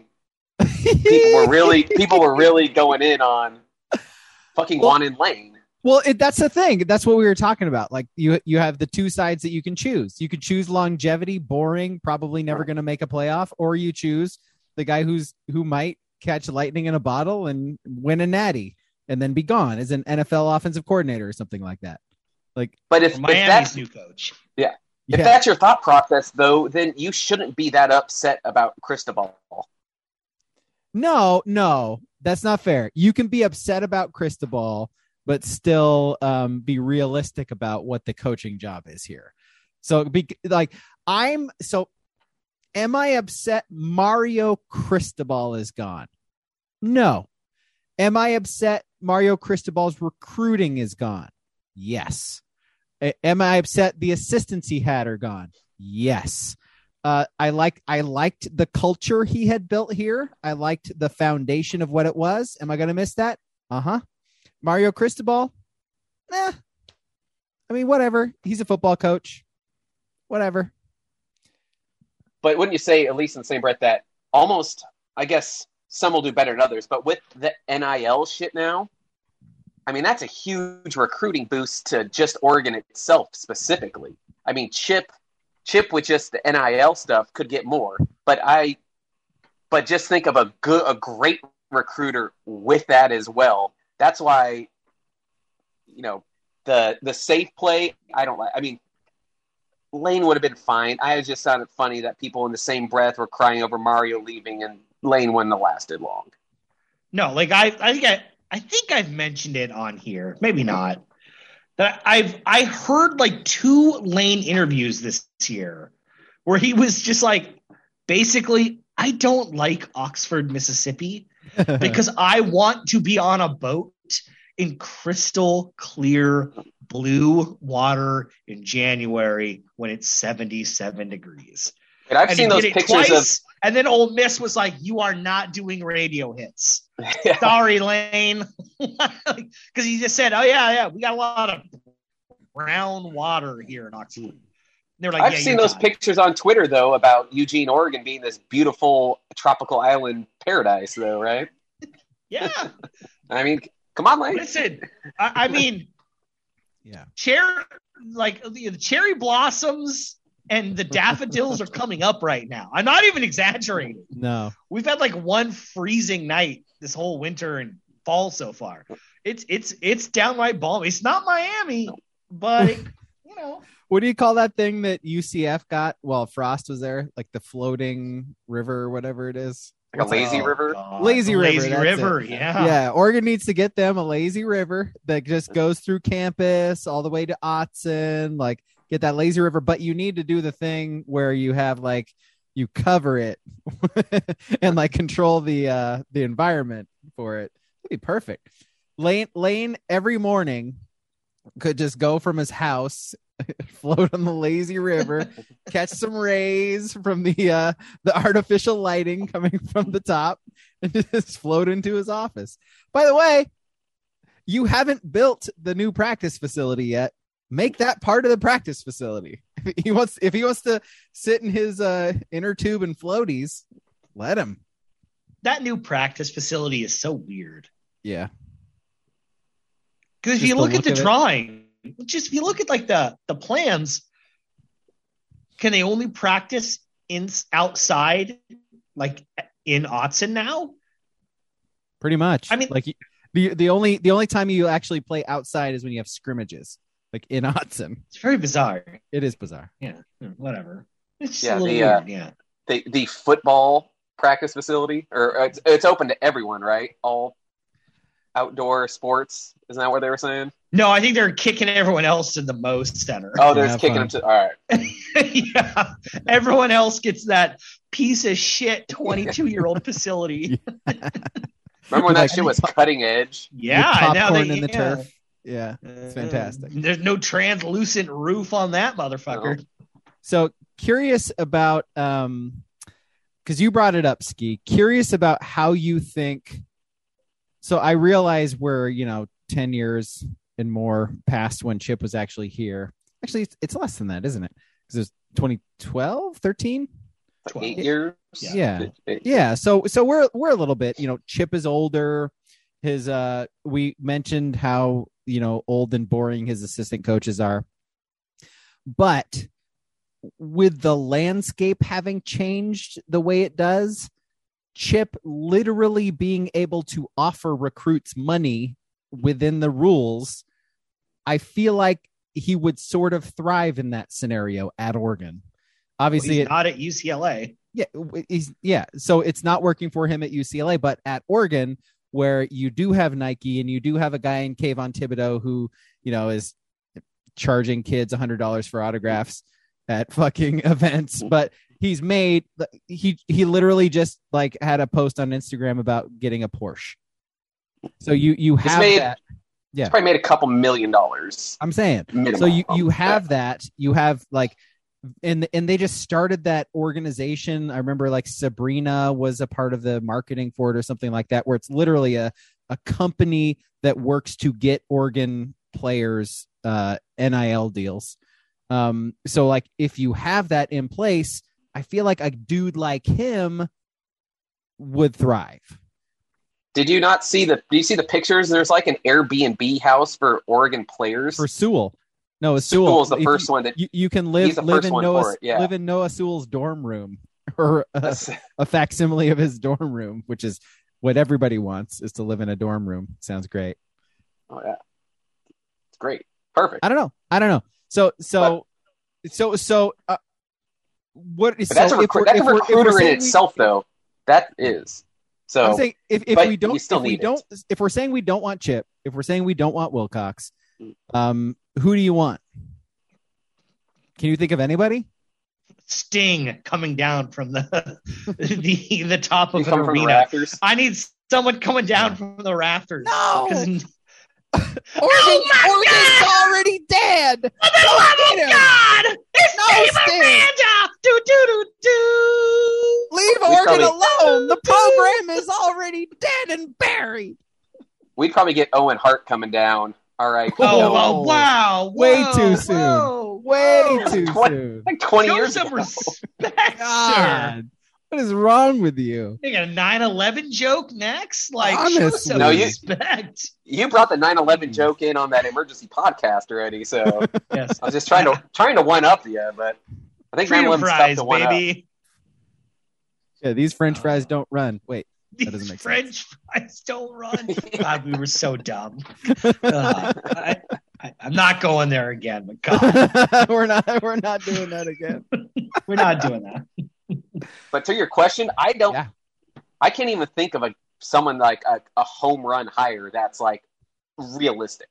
people were really going in on fucking wanting Lane. Well, that's the thing. That's what we were talking about. Like you have the two sides that you can choose. You could choose longevity, boring, probably never going to make a playoff, or you choose the guy who might catch lightning in a bottle and win a natty and then be gone as an NFL offensive coordinator or something like that. Like, but if Miami's that's new coach, if that's your thought process, though, then you shouldn't be that upset about Cristobal. No, that's not fair. You can be upset about Cristobal, but still be realistic about what the coaching job is here. So, am I upset Mario Cristobal is gone? No. Am I upset Mario Cristobal's recruiting is gone? Yes. Am I upset the assistants he had are gone? Yes. I liked the culture he had built here. I liked the foundation of what it was. Am I going to miss that? Mario Cristobal? I mean, whatever. He's a football coach. Whatever. But wouldn't you say, at least in the same breath, that almost, I guess some will do better than others, but with the NIL shit now, I mean, that's a huge recruiting boost to just Oregon itself specifically. I mean, Chip with just the NIL stuff could get more, but just think of a great recruiter with that as well. That's why, the safe play, I don't like. I mean, Lane would have been fine. I just found it funny that people in the same breath were crying over Mario leaving, and Lane wouldn't have lasted long. No, like I think I've mentioned it on here. Maybe not. That I heard like 2 Lane interviews this year where he was just like, basically, I don't like Oxford, Mississippi because I want to be on a boat in crystal clear blue water in January when it's 77 degries. And I've seen those pictures twice, and then Ole Miss was like, you are not doing radio hits. Yeah. Sorry, Lane. Because he just said, oh, yeah, we got a lot of brown water here in Oxford. They're like, I've seen those pictures on Twitter, though, about Eugene, Oregon being this beautiful tropical island paradise, though, right? Yeah. I mean, come on, Lane. Listen, I mean, yeah, the cherry blossoms and the daffodils are coming up right now. I'm not even exaggerating. No, we've had like one freezing night this whole winter and fall so far. It's downright balmy. It's not Miami, but What do you call that thing that UCF got while Frost was there? Like the floating river or whatever it is. Like a lazy river? Lazy river, yeah. Yeah, Oregon needs to get them a lazy river that just goes through campus all the way to Autzen, like get that lazy river. But you need to do the thing where you have like, you cover it and like control the environment for it. It'd be perfect. Lane every morning could just go from his house, float on the lazy river, catch some rays from the artificial lighting coming from the top, and just float into his office. By the way, you haven't built the new practice facility yet. Make that part of the practice facility. If he wants to sit in his inner tube and floaties, let him. That new practice facility is so weird. Yeah. Because if you look at the drawing, if you look at like the plans, can they only practice outside, like in Autzen now? Pretty much. I mean, like the only time you actually play outside is when you have scrimmages, like in Autzen. It's very bizarre. It is bizarre. Yeah, whatever. It's a little weird. Yeah. The football practice facility, or it's open to everyone, right? All outdoor sports. Isn't that what they were saying? No, I think they're kicking everyone else in the Most Center. Oh, they're just kicking them to. All right. Yeah. Everyone else gets that piece of shit 22-year-old facility. Remember when that shit was cutting edge? Yeah. Popcorn in the turf. Yeah. It's fantastic. There's no translucent roof on that motherfucker. No. So curious about, because you brought it up, Ski. Curious about how you think. So I realize we're, 10 years and more past when Chip was actually here. Actually, it's less than that, isn't it? Because it's 2012, 13? 8 years. Yeah. So we're a little bit, Chip is older. We mentioned how, old and boring his assistant coaches are. But with the landscape having changed the way it does, Chip literally being able to offer recruits money within the rules, I feel like he would sort of thrive in that scenario at Oregon. Obviously, he's not at UCLA. Yeah. So it's not working for him at UCLA, but at Oregon, where you do have Nike and you do have a guy in Kayvon Thibodeau who, is charging kids $100 for autographs at fucking events, but he literally just like had a post on Instagram about getting a Porsche. So you have that. Yeah. It's probably made a couple $1 million. I'm saying. Minimum. So you have that. You have like, and they just started that organization. I remember like Sabrina was a part of the marketing for it or something like that, where it's literally a company that works to get Oregon players NIL deals. So like if you have that in place, I feel like a dude like him would thrive. Did you not see do you see the pictures? There's like an Airbnb house for Oregon players. For Sewell. No, it's Sewell. Sewell's the first one that you can live in Noah Sewell's dorm room, or a facsimile of his dorm room, which is what everybody wants, is to live in a dorm room. Sounds great. Oh yeah, it's great, perfect. I don't know. So what? But that's a recruiter in itself, though. That is. So I'm saying if we're saying we don't want Chip, if we're saying we don't want Wilcox, who do you want? Can you think of anybody? Sting coming down from the top of an arena. I need someone coming down from the rafters. No. Oregon's already dead. For the love of God! It's Steve Miranda! Do. Leave Oregon alone. The program is already dead and buried. We'd probably get Owen Hart coming down. All right. Wow. Way too soon. Way too soon. Like 20 years ago. Some respect, sir. What is wrong with you? You got a 9/11 joke next? Like, honestly. Show some respect. You brought the 9/11 joke in on that emergency podcast already, so yes. I was just trying to one up you, but I think 9/11 fries, to one baby. Up. Yeah, these French fries don't run. Wait, that doesn't make French sense. fries don't run. God, we were so dumb. I'm not going there again. But God, we're not doing that again. We're not doing that. But to your question, I can't even think of someone like a home run hire that's like realistic.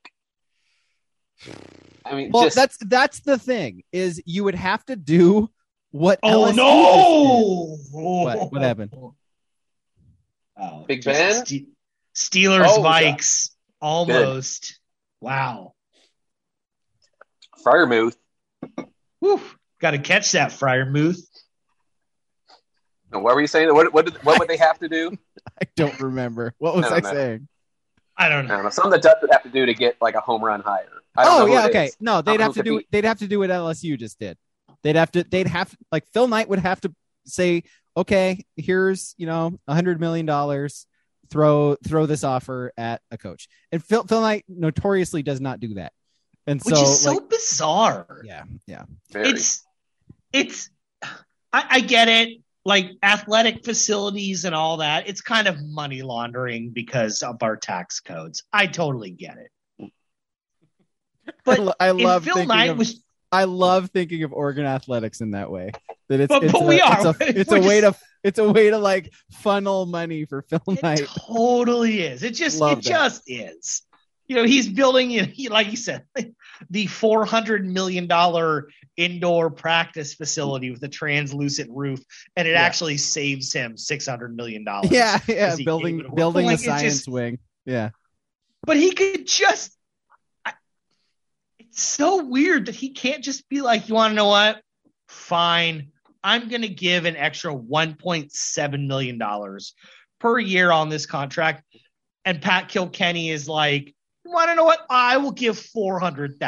I mean, well, that's the thing, is you would have to do what. Oh LSU no! What happened? Oh, Big Ben, Steelers, Vikes, almost. Good. Wow. Freiermuth. Got to catch that, Freiermuth. What were you saying? What would they have to do? I don't remember. What was I saying? I don't know. Something the Ducks would have to do to get like a home run hire. Okay. No, they'd have to do what LSU just did. They'd have like Phil Knight would have to say, okay, here's $100 million. Throw this offer at a coach. And Phil Knight notoriously does not do that. And which is so bizarre. Yeah. It's I get it. Like athletic facilities and all that, it's kind of money laundering because of our tax codes. I totally get it. But I love thinking of Oregon athletics in that way. That it's a way to like funnel money for Phil Knight. It totally is. It just is. He's building, like you said, the $400 million indoor practice facility with a translucent roof, and it actually saves him $600 million. Yeah, building the science wing. Yeah, but he could just. It's so weird that he can't just be like, you want to know what? Fine, I'm going to give an extra $1.7 million per year on this contract, and Pat Kilkenny is like, you want to know what? I will give $400,000,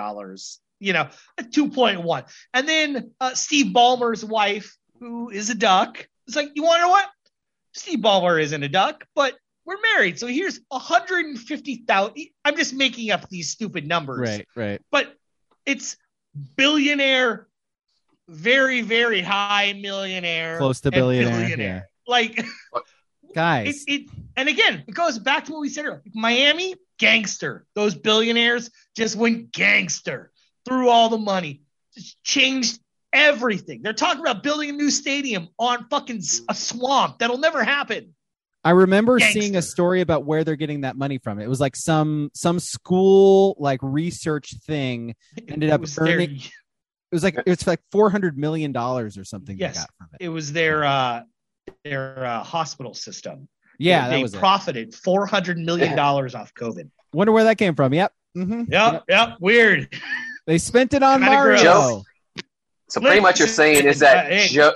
at 2.1. And then Steve Ballmer's wife, who is a Duck, is like, you want to know what? Steve Ballmer isn't a Duck, but we're married. So here's $150,000. I'm just making up these stupid numbers. Right. But it's billionaire, very, very high millionaire. Close to billionaire. Yeah. Like, guys. And again, it goes back to what we said earlier. Miami, gangster. Those billionaires just went gangster. threw all the money, just changed everything. They're talking about building a new stadium on fucking a swamp. That'll never happen. I remember seeing a story about where they're getting that money from. It was like some school like research thing ended up earning. It was like $400 million or something. Yes, they got from it. It was their hospital system. Yeah, they profited $400 million off COVID. Wonder where that came from. Yep. Mm-hmm. Yep. Weird. They spent it on Mario. So pretty much you're saying is that Joe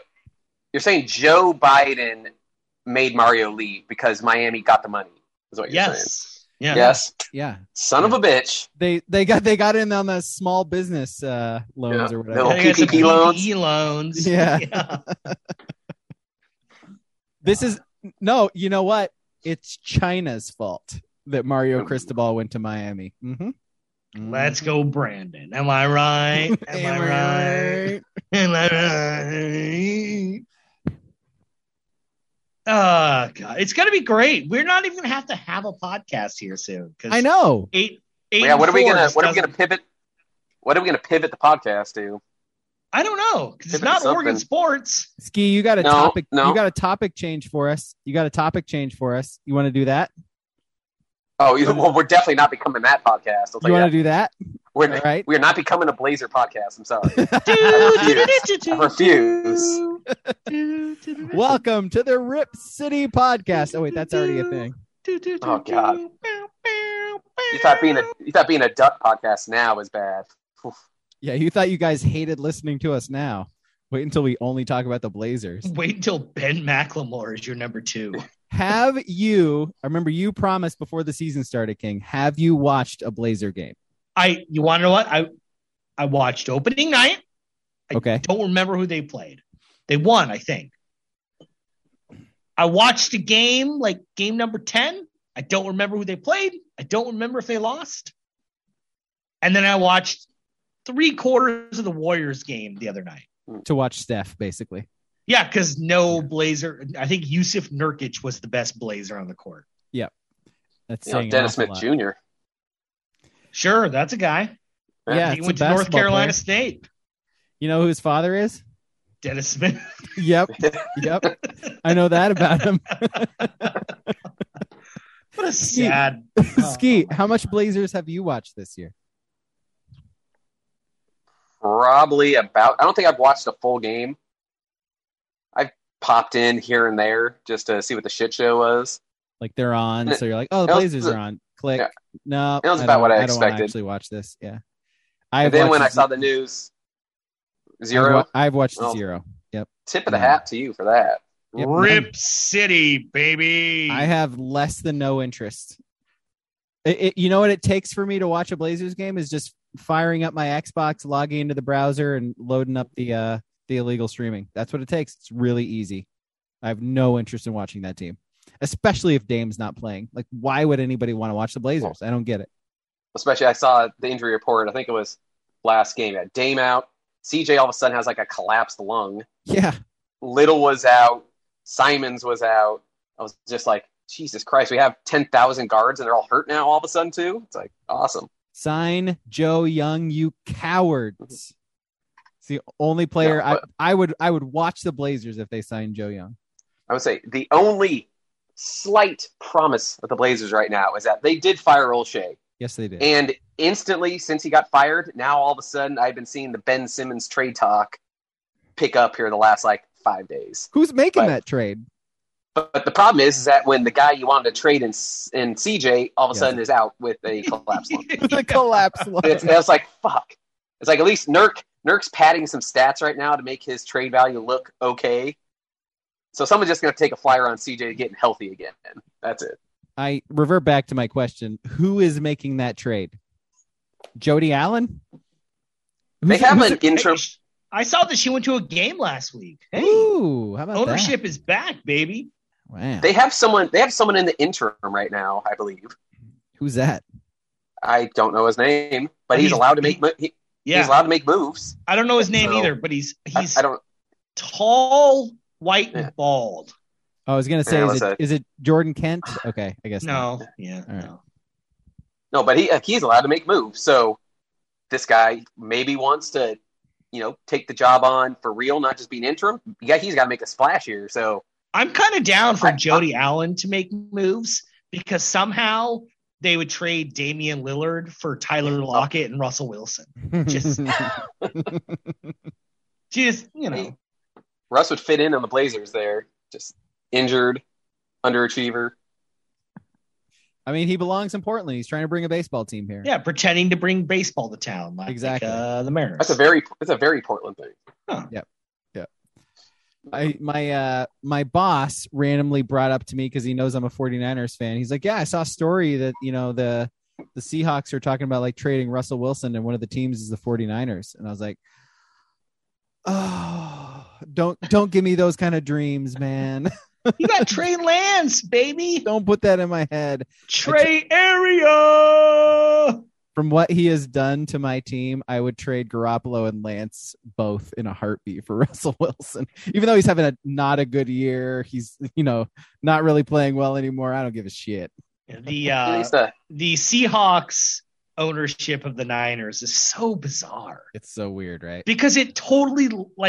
Biden made Mario leave because Miami got the money. Is what you're saying? Yeah. Yes. Yeah. Son of a bitch. They got in on the small business loans or whatever. Little PPP loans. Yeah. This is you know what? It's China's fault that Mario Cristobal went to Miami. Mm-hmm. Let's go, Brandon. Am I right? Am I right? Oh, God. It's going to be great. We're not even going to have a podcast here soon. I know. What are we going to pivot? What are we going to pivot the podcast to? I don't know. Because it's not Oregon sports. Ski, you got a topic. No. You got a topic change for us. You want to do that? Oh, well, we're definitely not becoming that podcast. You want to do that? We're not becoming a Blazer podcast. I'm sorry. I refuse. Welcome to the Rip City podcast. Oh wait, that's already a thing. Oh God. You thought being a Duck podcast now is bad. Oof. Yeah, you thought you guys hated listening to us now. Wait until we only talk about the Blazers. Wait until Ben McLemore is your number 2. I remember you promised before the season started, King. Have you watched a Blazer game? You want to know what? I watched opening night. I don't remember who they played. They won, I think. I watched a game, like game number 10. I don't remember who they played. I don't remember if they lost. And then I watched 3/4 of the Warriors game the other night. To watch Steph, basically. Yeah, because no Blazer. I think Yusuf Nurkic was the best Blazer on the court. Yep. That's Dennis Smith Jr. Sure, that's a guy. Yeah, he went to North Carolina State. You know who his father is? Dennis Smith. Yep. I know that about him. What a sad. Ski, how much Blazers have you watched this year? Probably I don't think I've watched a full game. I've popped in here and there just to see what the shit show was. Like they're on, so you're like, oh, the Blazers are on. Click. Yeah. No, it was about what I expected. I don't want to actually watch this. Yeah. And then when I saw the news, 0. I've watched the 0. Yep. Tip of the hat to you for that. Yep. Rip City, baby. I have less than no interest. You know what it takes for me to watch a Blazers game is just firing up my Xbox, logging into the browser, and loading up the illegal streaming. That's what it takes. It's really easy. I have no interest in watching that team, especially if Dame's not playing. Like, why would anybody want to watch the Blazers? I don't get it. Especially, I saw the injury report. I think it was last game. Had Dame out. CJ all of a sudden has like a collapsed lung. Yeah. Little was out. Simons was out. I was just like, Jesus Christ, we have 10,000 guards and they're all hurt now all of a sudden too? It's like, awesome. Sign Joe Young, you cowards. It's the only player I would watch the Blazers if they signed Joe Young. I would say the only slight promise of the Blazers right now is that they did fire Olshey. Yes, they did. And instantly, since he got fired, now all of a sudden I've been seeing the Ben Simmons trade talk pick up here the last 5 days. Who's making that trade? But the problem is that when the guy you wanted to trade in CJ all of a sudden is out with a collapse lung. The collapse lung. It's like, fuck. It's like at least Nurk's padding some stats right now to make his trade value look okay. So someone's just going to take a flyer on CJ getting healthy again. That's it. I revert back to my question. Who is making that trade? Jody Allen? They have an interim. I saw that she went to a game last week. Hey, ooh, how about ownership is back, baby. Wow. They have someone in the interim right now, I believe. Who's that? I don't know his name, but he's allowed to make he's allowed to make moves. I don't know his name either, but he's tall, white, and bald. Oh, I was gonna say, is it Jordan Kent? Okay, I guess no. Not. Yeah, right. no. No, but he's allowed to make moves. So this guy maybe wants to, take the job on for real, not just being interim. Yeah, he's got to make a splash here. So I'm kind of down for Jody Allen to make moves because somehow they would trade Damian Lillard for Tyler Lockett and Russell Wilson. Just Russ would fit in on the Blazers there. Just injured, underachiever. I mean, he belongs in Portland. He's trying to bring a baseball team here. Yeah, pretending to bring baseball to town. Like, exactly. The Mariners. That's a very Portland thing. Huh. Yep. My boss randomly brought up to me because he knows I'm a 49ers fan. He's like, yeah, I saw a story that, the Seahawks are talking about like trading Russell Wilson, and one of the teams is the 49ers. And I was like, oh, don't give me those kind of dreams, man. You got Trey Lance, baby. Don't put that in my head. Trey Area. From what he has done to my team, I would trade Garoppolo and Lance both in a heartbeat for Russell Wilson. Even though he's having not a good year, he's not really playing well anymore. I don't give a shit. The Seahawks ownership of the Niners is so bizarre. It's so weird, right? Because it totally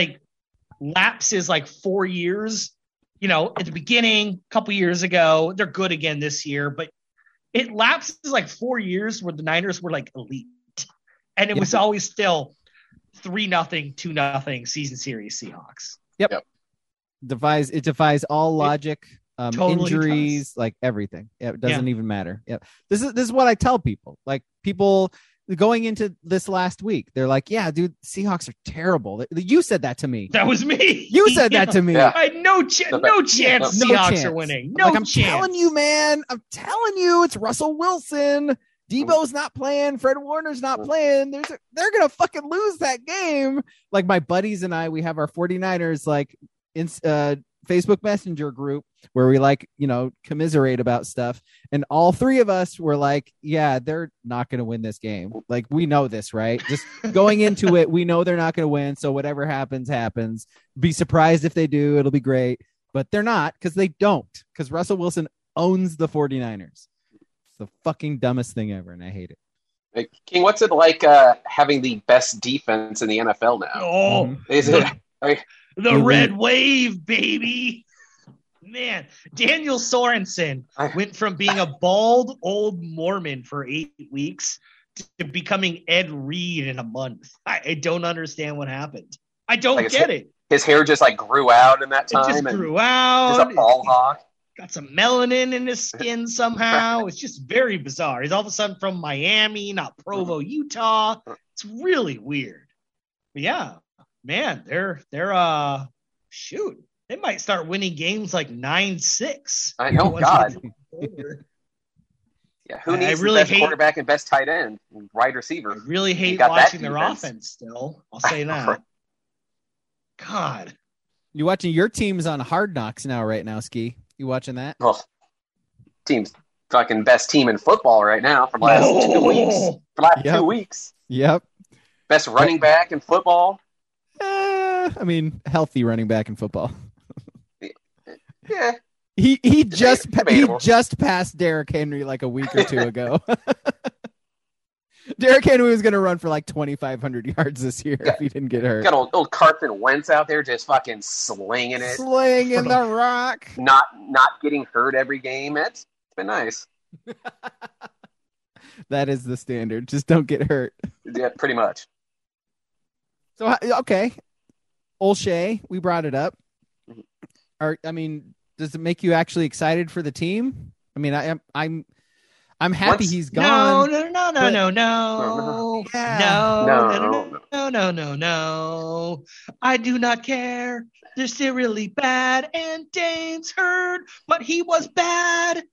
lapses 4 years. At the beginning, a couple years ago, they're good again this year, but it lapses 4 years where the Niners were elite. And it was always still 3-0, 2-0 season series Seahawks. Yep. It defies all logic, totally injuries, everything. It doesn't even matter. Yep. This is what I tell people. People going into this last week, they're like, yeah, dude, Seahawks are terrible. You said that to me. That was me. You said that to me. Yeah. I had no chance Seahawks are winning. No I'm chance. telling you, man. I'm telling you, it's Russell Wilson. Debo's not playing. Fred Warner's not playing. They're going to fucking lose that game. My buddies and I, we have our 49ers, Facebook Messenger group where we commiserate about stuff, and all three of us were like, yeah, they're not going to win this game. We know this, right? Just going into it, we know they're not going to win, so whatever happens. Be surprised if they do. It'll be great, but they're not, because they don't, because Russell Wilson owns the 49ers. It's the fucking dumbest thing ever, and I hate it. King, what's it like having the best defense in the NFL now? Is it the red wave, baby? Man, Daniel Sorensen went from being a bald old Mormon for 8 weeks to becoming Ed Reed in a month. I don't understand what happened. I don't get it. His hair just grew out in that time. It just grew out. He's a ball hawk. Got some melanin in his skin somehow. It's just very bizarre. He's all of a sudden from Miami, not Provo, Utah. It's really weird. But yeah, man, they're shoot. They might start winning games 9-6. I know, God. Yeah, who needs the best quarterback and best tight end, wide receiver? I really hate watching their offense still. I'll say that. God. You watching your team's on Hard Knocks right now, Ski? You watching that? Oh, team's fucking best team in football right now for the last 2 weeks. 2 weeks. Yep. Best running back in football. Healthy running back in football. Yeah. He just passed Derrick Henry a week or two ago. Derrick Henry was going to run for 2,500 yards this year if he didn't get hurt. Got old Carson Wentz out there just fucking slinging it. Slinging the rock. Not getting hurt every game. It's been nice. That is the standard. Just don't get hurt. Yeah, pretty much. So, okay. Olshey, we brought it up. Does it make you actually excited for the team? I'm happy he's gone. No. I do not care. They're still really bad, and Dame's hurt, but he was bad.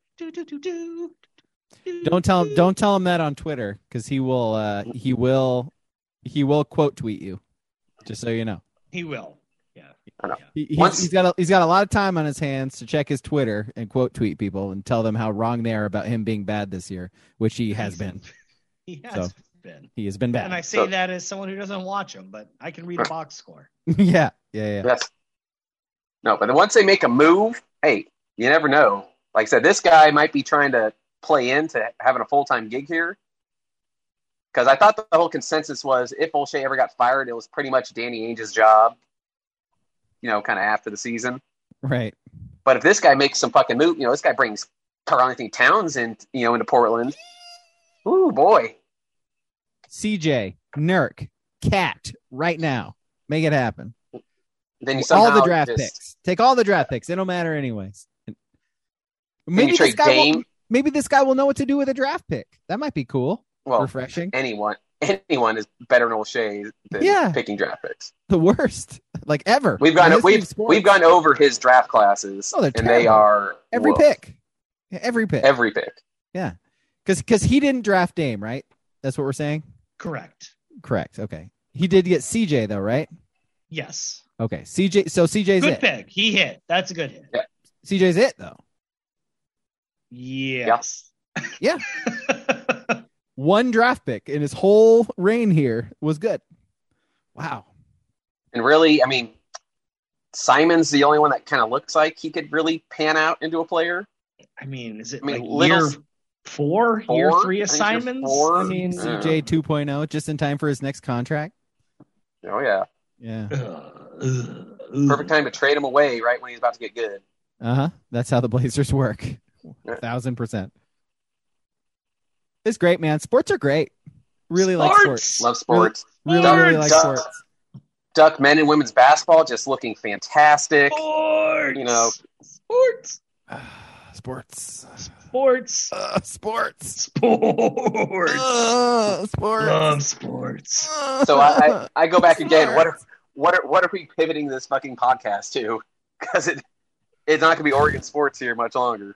Don't tell him that on Twitter, because he will quote tweet you. Just so you know. He will. He's got a lot of time on his hands to check his Twitter and quote tweet people and tell them how wrong they are about him being bad this year, which he has been. He has been. He has been bad. And I say that as someone who doesn't watch him, but I can read a box score. Yeah. Yes. No, but once they make a move, hey, you never know. Like I said, this guy might be trying to play into having a full-time gig here. Because I thought the whole consensus was if O'Shea ever got fired, it was pretty much Danny Ainge's job, kind of after the season. Right. But if this guy makes some fucking move, this guy brings Karl-Anthony Towns into Portland. Ooh, boy. CJ, Nurk, Cat, right now. Make it happen. Then you all the draft picks. Take all the draft picks. They don't matter anyways. Maybe this guy will know what to do with a draft pick. That might be cool. Well, refreshing. Anyone is better than O'Shea than picking draft picks. The worst, like ever. We've gone over his draft classes, and they are every pick. Yeah, because he didn't draft Dame, right? That's what we're saying. Correct. Okay, he did get CJ though, right? Yes. Okay, CJ. So CJ's good it. pick. He hit. That's a good hit. Yeah. CJ's it though. Yes. Yeah. One draft pick in his whole reign here was good. Wow. And really, I mean, Simon's the only one that kind of looks like he could really pan out into a player. I mean, is it year 4, year 3 of Simons? I mean, CJ 2.0, just in time for his next contract. Oh, yeah. Yeah. Perfect time to trade him away right when he's about to get good. Uh-huh. That's how the Blazers work. 1,000%. It's great, man. Sports are great. Really like sports. Love sports. Really like sports. Duck men and women's basketball just looking fantastic. Sports. Sports. Love sports. So I go back again. What are we pivoting this fucking podcast to? Because it's not going to be Oregon sports here much longer.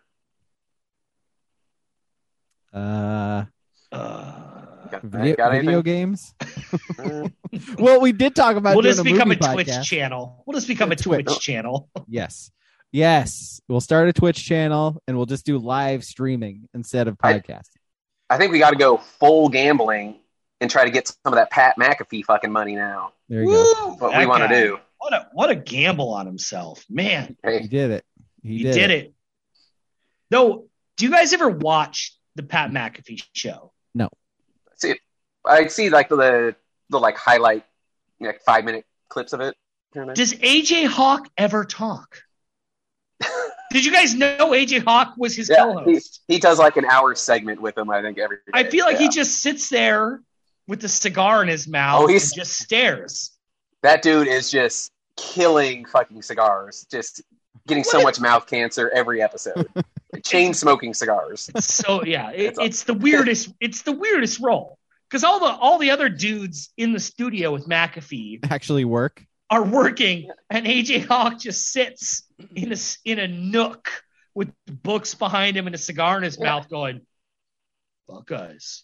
Video games. Well, we did talk about. We'll just become a podcast. Twitch channel. We'll just become a Twitch channel. Yes. We'll start a Twitch channel and we'll just do live streaming instead of podcasting. I think we got to go full gambling and try to get some of that Pat McAfee fucking money now. There you go. What we want to do. What a gamble on himself, man. Hey. He did it. He did it. No, do you guys ever watch the Pat McAfee show? No. I see like the highlight 5-minute clips of it. Does AJ Hawk ever talk? Did you guys know AJ Hawk was his co-host? He does like an hour segment with him, I think, every day. I feel like he just sits there with the cigar in his mouth and just stares. That dude is just killing fucking cigars. Just getting so much mouth cancer every episode. Chain smoking cigars. So yeah, it's the weirdest. It's the weirdest role because all the other dudes in the studio with McAfee actually are working, and AJ Hawk just sits in a nook with books behind him and a cigar in his mouth, going, "Buckeyes,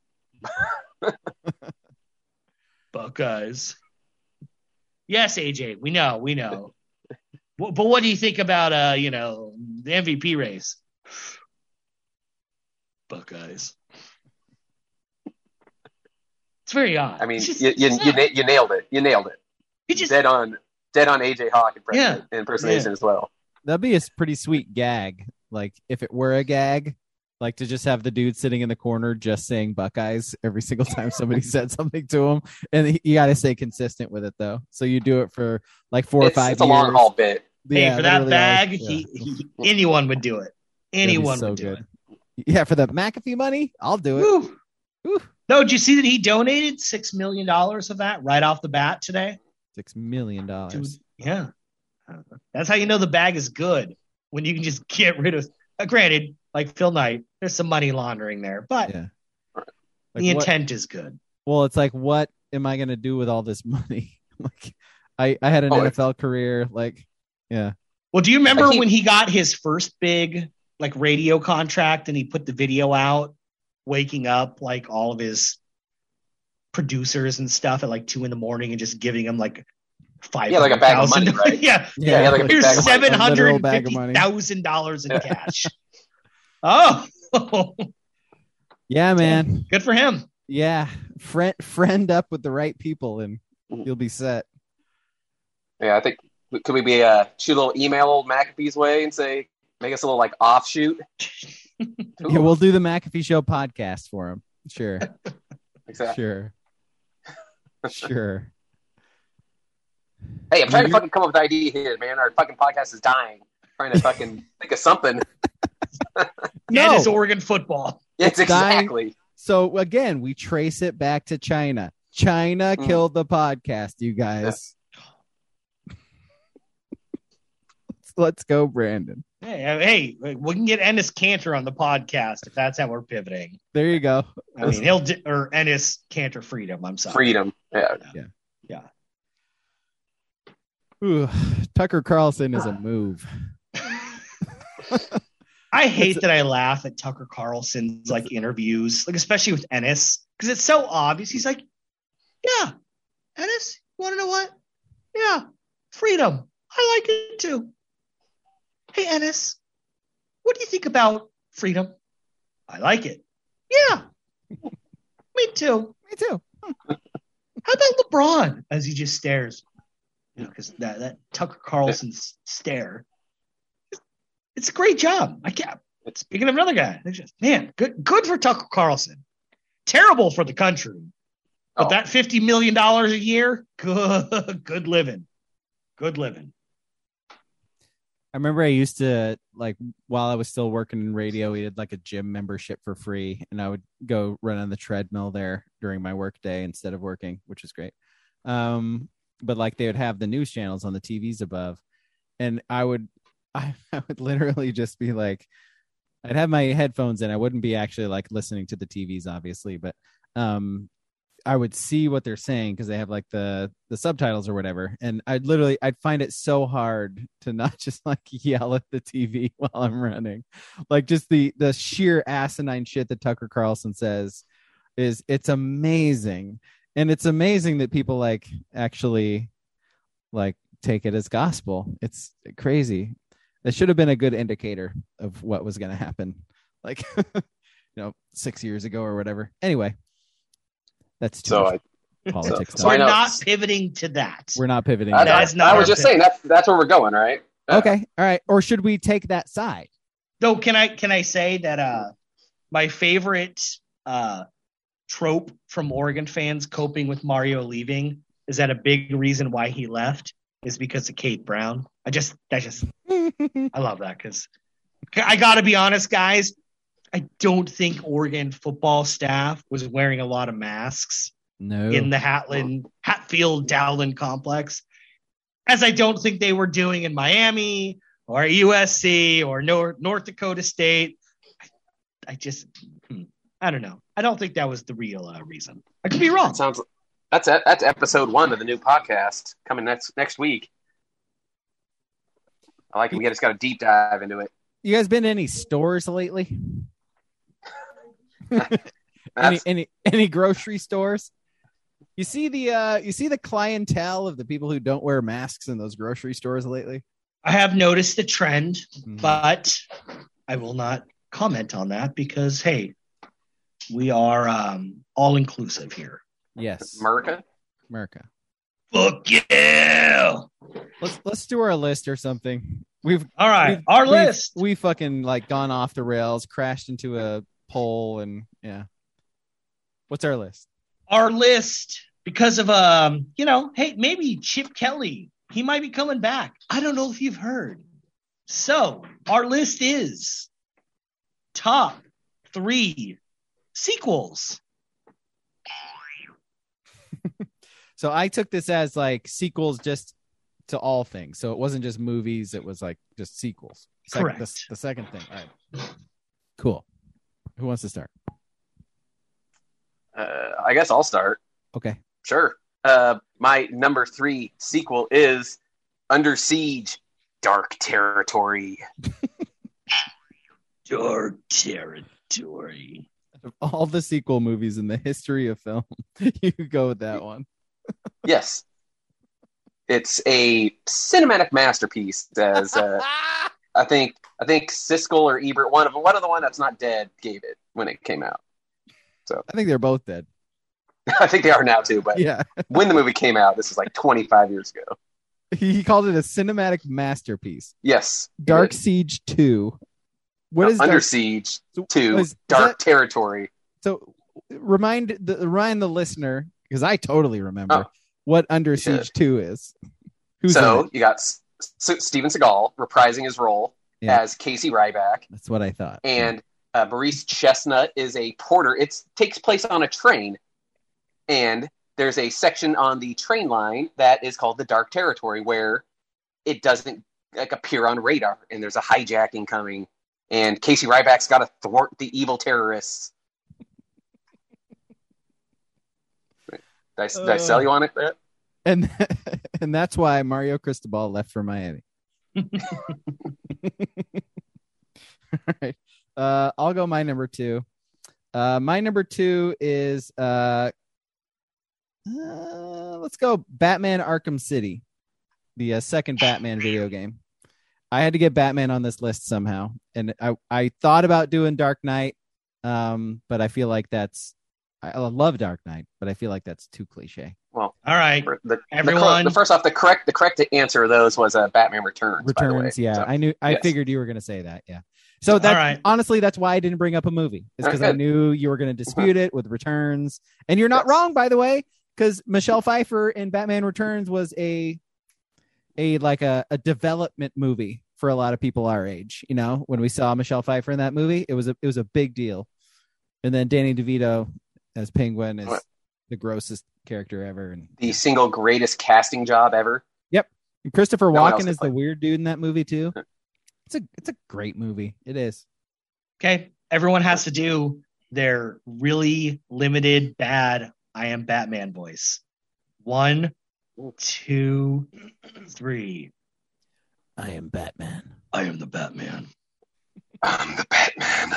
Buckeyes." Yes, AJ, we know. But what do you think about the MVP race? Buckeyes. It's very odd. I mean, you nailed it. You nailed it. Dead on AJ Hawk impersonation as well. That'd be a pretty sweet gag. Like if it were a gag, like to just have the dude sitting in the corner just saying Buckeyes every single time somebody said something to him, and you got to stay consistent with it though. So you do it for like 4 or 5 years. It's a long haul bit. Hey, for that bag, anyone would do it. Anyone would do it. Yeah, for the McAfee money, I'll do it. Woo. No, did you see that he donated $6 million of that right off the bat today? $6 million. Yeah. That's how you know the bag is good, when you can just get rid of granted, like Phil Knight, there's some money laundering there, but the intent is good. Well, it's like, what am I going to do with all this money? Like, I had an NFL career. Like, yeah. Well, do you remember when he got his first big radio contract and he put the video out waking up like all of his producers and stuff at 2 a.m. and just giving them like $500,000. Yeah, like a bag of money, right? yeah, like a here's $750,000 in cash. Oh, yeah, man. Good for him. Yeah, friend up with the right people, and you'll be set. Yeah, I think could we shoot a little email old McAfee's way and say make us a little offshoot? Yeah, we'll do the McAfee Show podcast for him. Sure. Exactly. Sure. Hey, I'm trying to fucking come up with an idea here, man. Our fucking podcast is dying. I'm trying to fucking think of something. No, it's Oregon football. It's exactly. Dying. So again, we trace it back to China. China killed the podcast, you guys. Yeah. Let's go, Brandon. Hey, we can get Ennis Cantor on the podcast if that's how we're pivoting. There you go. I mean, or Ennis Cantor Freedom. I'm sorry. Freedom. Yeah. Ooh, Tucker Carlson is a move. I hate that I laugh at Tucker Carlson's like interviews, like especially with Ennis, because it's so obvious. He's like, "Yeah, Ennis, you want to know what? Yeah, freedom. I like it too. Hey, Ennis, what do you think about freedom? I like it. Yeah, me too. Me too. How about LeBron?" As he just stares, because that Tucker Carlson's stare. It's a great job. I can't. Speaking of another guy, man, good for Tucker Carlson. Terrible for the country. But that $50 million a year, good living. Good living. I remember I used to, like, while I was still working in radio, we had like a gym membership for free, and I would go run on the treadmill there during my work day instead of working, which is great. But like they would have the news channels on the TVs above, and I would literally just be like, I'd have my headphones in. I wouldn't be actually like listening to the TVs, obviously, but I would see what they're saying because they have like the subtitles or whatever. And I'd find it so hard to not just like yell at the TV while I'm running. Like just the sheer asinine shit that Tucker Carlson says it's amazing. And it's amazing that people like actually like take it as gospel. It's crazy. That should have been a good indicator of what was going to happen, like, 6 years ago or whatever. Anyway, that's too much politics. So we're not pivoting to that. We're not pivoting. I was just saying that's where we're going, right? Okay, all right. Or should we take that side? Though, can I say that my favorite trope from Oregon fans coping with Mario leaving is that a big reason why he left is because of Kate Brown. I love that because I got to be honest, guys. I don't think Oregon football staff was wearing a lot of masks in the Hatfield Dowland complex, as I don't think they were doing in Miami or USC or North Dakota State. I don't know. I don't think that was the real reason. I could be wrong. That's episode 1 of the new podcast coming next week. I like it. We just got a deep dive into it. You guys been to any stores lately? any grocery stores? You see the clientele of the people who don't wear masks in those grocery stores lately? I have noticed the trend, but I will not comment on that because, hey, we are all inclusive here. Yes. America. Fuck yeah! Let's do our list or something. Our list. We fucking like gone off the rails, crashed into a pole, and yeah. What's our list? Our list, because of hey, maybe Chip Kelly, he might be coming back. I don't know if you've heard. So our list is top 3 sequels. So I took this as like sequels just to all things. So it wasn't just movies. It was like just sequels. Correct. The second thing. All right. Cool. Who wants to start? I guess I'll start. Okay. Sure. My number 3 sequel is Under Siege, Dark Territory. Dark Territory. Of all the sequel movies in the history of film, you go with that one. Yes. It's a cinematic masterpiece, as I think Siskel or Ebert, one of the one that's not dead, gave it when it came out. So I think they're both dead. I think they are now too, but yeah. When the movie came out, this was like 25 years ago. He called it a cinematic masterpiece. Yes. Dark Siege 2. What is Under Siege 2? Dark Territory. So remind the listener, because I totally remember what Under Siege 2 is. So you got Steven Seagal reprising his role as Casey Ryback. That's what I thought. And Maurice Chestnut is a porter. It takes place on a train, and there's a section on the train line that is called the Dark Territory, where it doesn't appear on radar, and there's a hijacking coming, and Casey Ryback's got to thwart the evil terrorists. Did I sell you on it, Brett? And that's why Mario Cristobal left for Miami. All right. I'll go my number 2. My number 2 is let's go Batman Arkham City, the second Batman video game. I had to get Batman on this list somehow, and I thought about doing Dark Knight, but I feel like I love Dark Knight, but I feel like that's too cliche. Well, all right, everyone. First off, the correct answer of those was Batman Returns. By the way. Yeah, so, I figured you were going to say that. Yeah. So that's honestly, that's why I didn't bring up a movie. It's because I knew you were going to dispute it with Returns, and you're not wrong, by the way, because Michelle Pfeiffer in Batman Returns was a development movie for a lot of people our age. You know, when we saw Michelle Pfeiffer in that movie, it was a big deal. And then Danny DeVito as Penguin is the grossest character ever, and the single greatest casting job ever. Yep, and Christopher Walken is the weird dude in that movie too. It's a great movie. It is. Okay, everyone has to do their really limited bad I am Batman voice. 1, 2, 3. I am Batman. I am the Batman. I'm the Batman.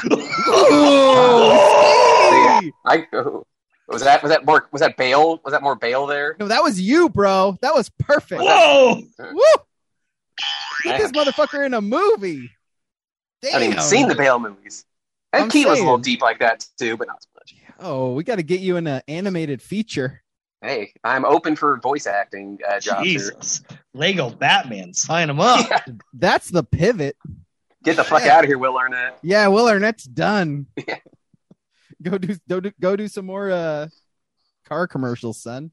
Was that Bale? Was that more Bale there? No, that was you, bro. That was perfect. Whoa! Woo! Get this motherfucker in a movie. Damn. I haven't even seen the Bale movies. And Keaton was a little deep like that too, but not so much. Oh, we got to get you in an animated feature. Hey, I'm open for voice acting jobs. Jesus, Lego Batman, sign him up. Yeah. That's the pivot. Get the fuck out of here, Will Arnett. Yeah, Will Arnett's done. Yeah. Go do some more car commercials, son.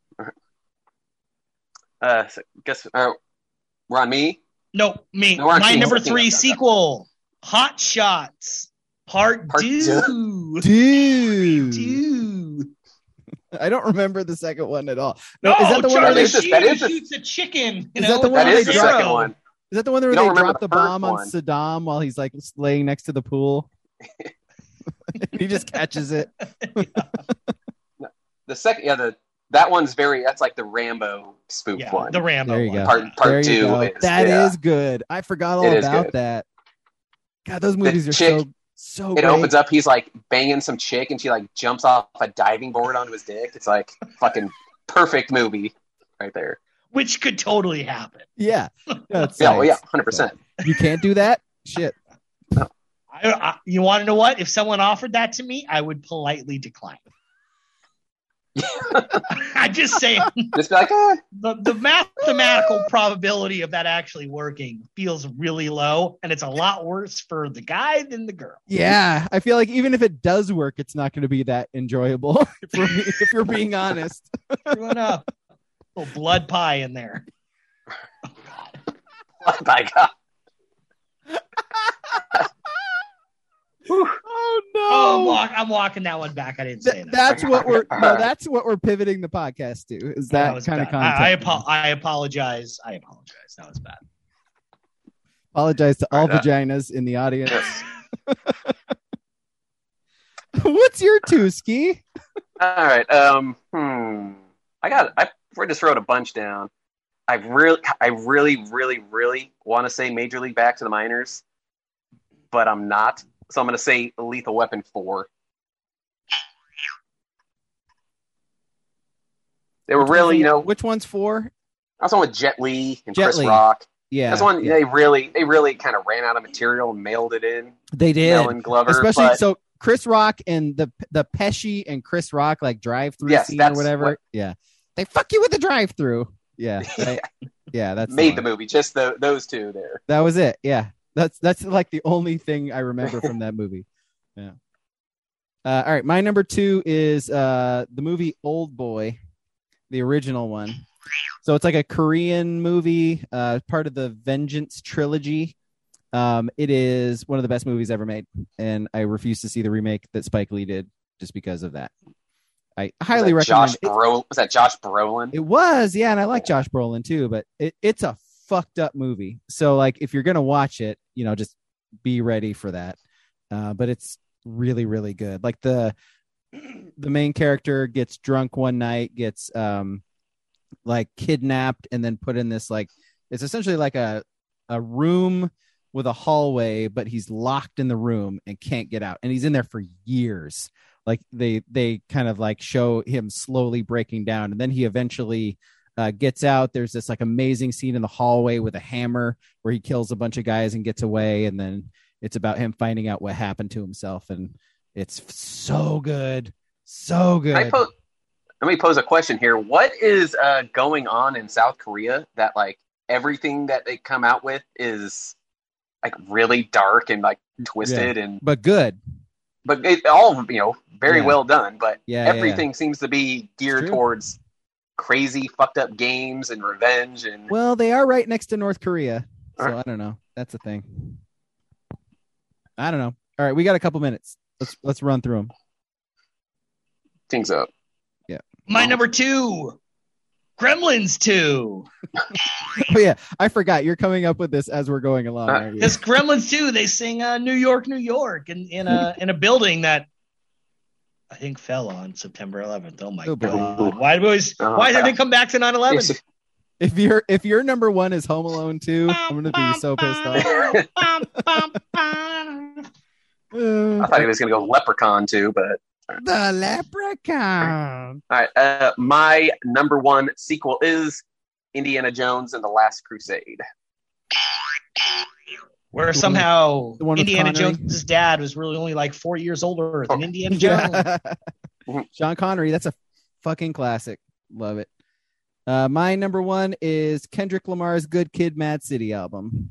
So guess we're on me. No, me. No, my number 3 sequel, Hot Shots Part 2. Dude. I don't remember the second one at all. No, is that the one where they shoots a chicken? Is that the one? That is the second one. Is that the one where they drop the bomb on Saddam while he's like laying next to the pool? He just catches it. The second, that one's that's like the Rambo spoof one. The Rambo there you one. Go. Part 2 is that is good. I forgot all about that. God, those movies are so it great. Opens up, he's like banging some chick and she like jumps off a diving board onto his dick. It's like fucking perfect movie right there. Which could totally happen. Yeah. 100%. You can't do that? Shit. No. You want to know what? If someone offered that to me, I would politely decline. I'm just saying. Just be like, the mathematical probability of that actually working feels really low, and it's a lot worse for the guy than the girl. Yeah, I feel like even if it does work, it's not going to be that enjoyable. if you're being honest. Everyone up. Little blood pie in there. Oh God. Blood pie, God. Oh no! Oh, I'm walking that one back. I didn't say that. That's what we're pivoting the podcast to. Is that kind of content? I apologize. That was bad. Apologize to all vaginas in the audience. What's your 2, Ski? All right. I just wrote a bunch down. I really want to say Major League Back to the Minors, but I'm not. So I'm going to say Lethal Weapon 4. They were really, Which one's 4? I was on with Jet Li and Chris Rock. Yeah. That's one. Yeah. They really kind of ran out of material and mailed it in. They did. Mel and Glover. Especially, so Chris Rock and the Pesci and Chris Rock, like drive-through scene or whatever. Yeah. They fuck you with the drive-through. Yeah. That's made the movie. Just those two there. That was it. Yeah. That's like the only thing I remember from that movie. Yeah. All right, my number 2 is the movie Old Boy, the original one. So it's like a Korean movie, part of the Vengeance trilogy. It is one of the best movies ever made, and I refuse to see the remake that Spike Lee did just because of that. I highly recommend it. Was that Josh Brolin? It was, yeah, and I like Josh Brolin too, but it's a fucked up movie. So like if you're going to watch it, just be ready for that. But it's really, really good. Like the main character gets drunk one night, gets like kidnapped and then put in this, like, it's essentially like a room with a hallway, but he's locked in the room and can't get out. And he's in there for years. Like they kind of like show him slowly breaking down. And then he eventually gets out. There's this like amazing scene in the hallway with a hammer where he kills a bunch of guys and gets away. And then it's about him finding out what happened to himself. And it's so good. So good. Let me pose a question here. What is going on in South Korea that like everything that they come out with is like really dark and like twisted but good. But it all, very well done. But everything seems to be geared towards crazy, fucked up games and revenge. And well, they are right next to North Korea, so I don't know. That's the thing. I don't know. All right, we got a couple minutes. Let's run through them. Things up. Yeah. My number 2, Gremlins 2. Oh yeah, I forgot. You're coming up with this as we're going along. This Gremlins 2, they sing New York, New York in a building that I think fell on September 11th. Oh my God. Why did it come back to 9/11? If your number 1 is Home Alone 2, I'm gonna be so pissed off. I thought he was gonna go Leprechaun 2, but the Leprechaun. All right. My number 1 sequel is Indiana Jones and the Last Crusade. Where somehow Indiana Jones' dad was really only like 4 years older than Indiana Jones. Sean Connery, that's a fucking classic. Love it. My number 1 is Kendrick Lamar's Good Kid, Mad City album.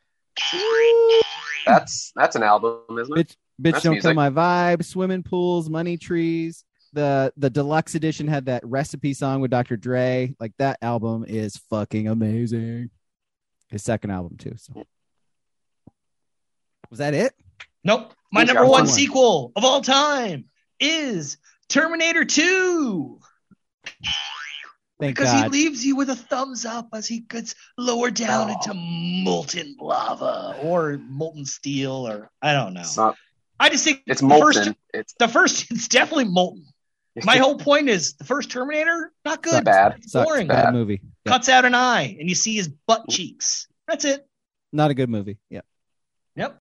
That's an album, isn't it? Bitch Don't Kill My Vibe, Swimming Pools, Money Trees. The deluxe edition had that Recipe song with Dr. Dre. Like, that album is fucking amazing. His second album too. So was that it? Nope. My number 1 sequel of all time is Terminator 2. Because he leaves you with a thumbs up as he gets lowered down into molten lava or molten steel, or I don't know. I just think it's molten. It's definitely molten. My whole point is the first Terminator, not good. Not bad. It's boring. Bad movie. Yep. Cuts out an eye and you see his butt cheeks. That's it. Not a good movie. Yeah. Yep.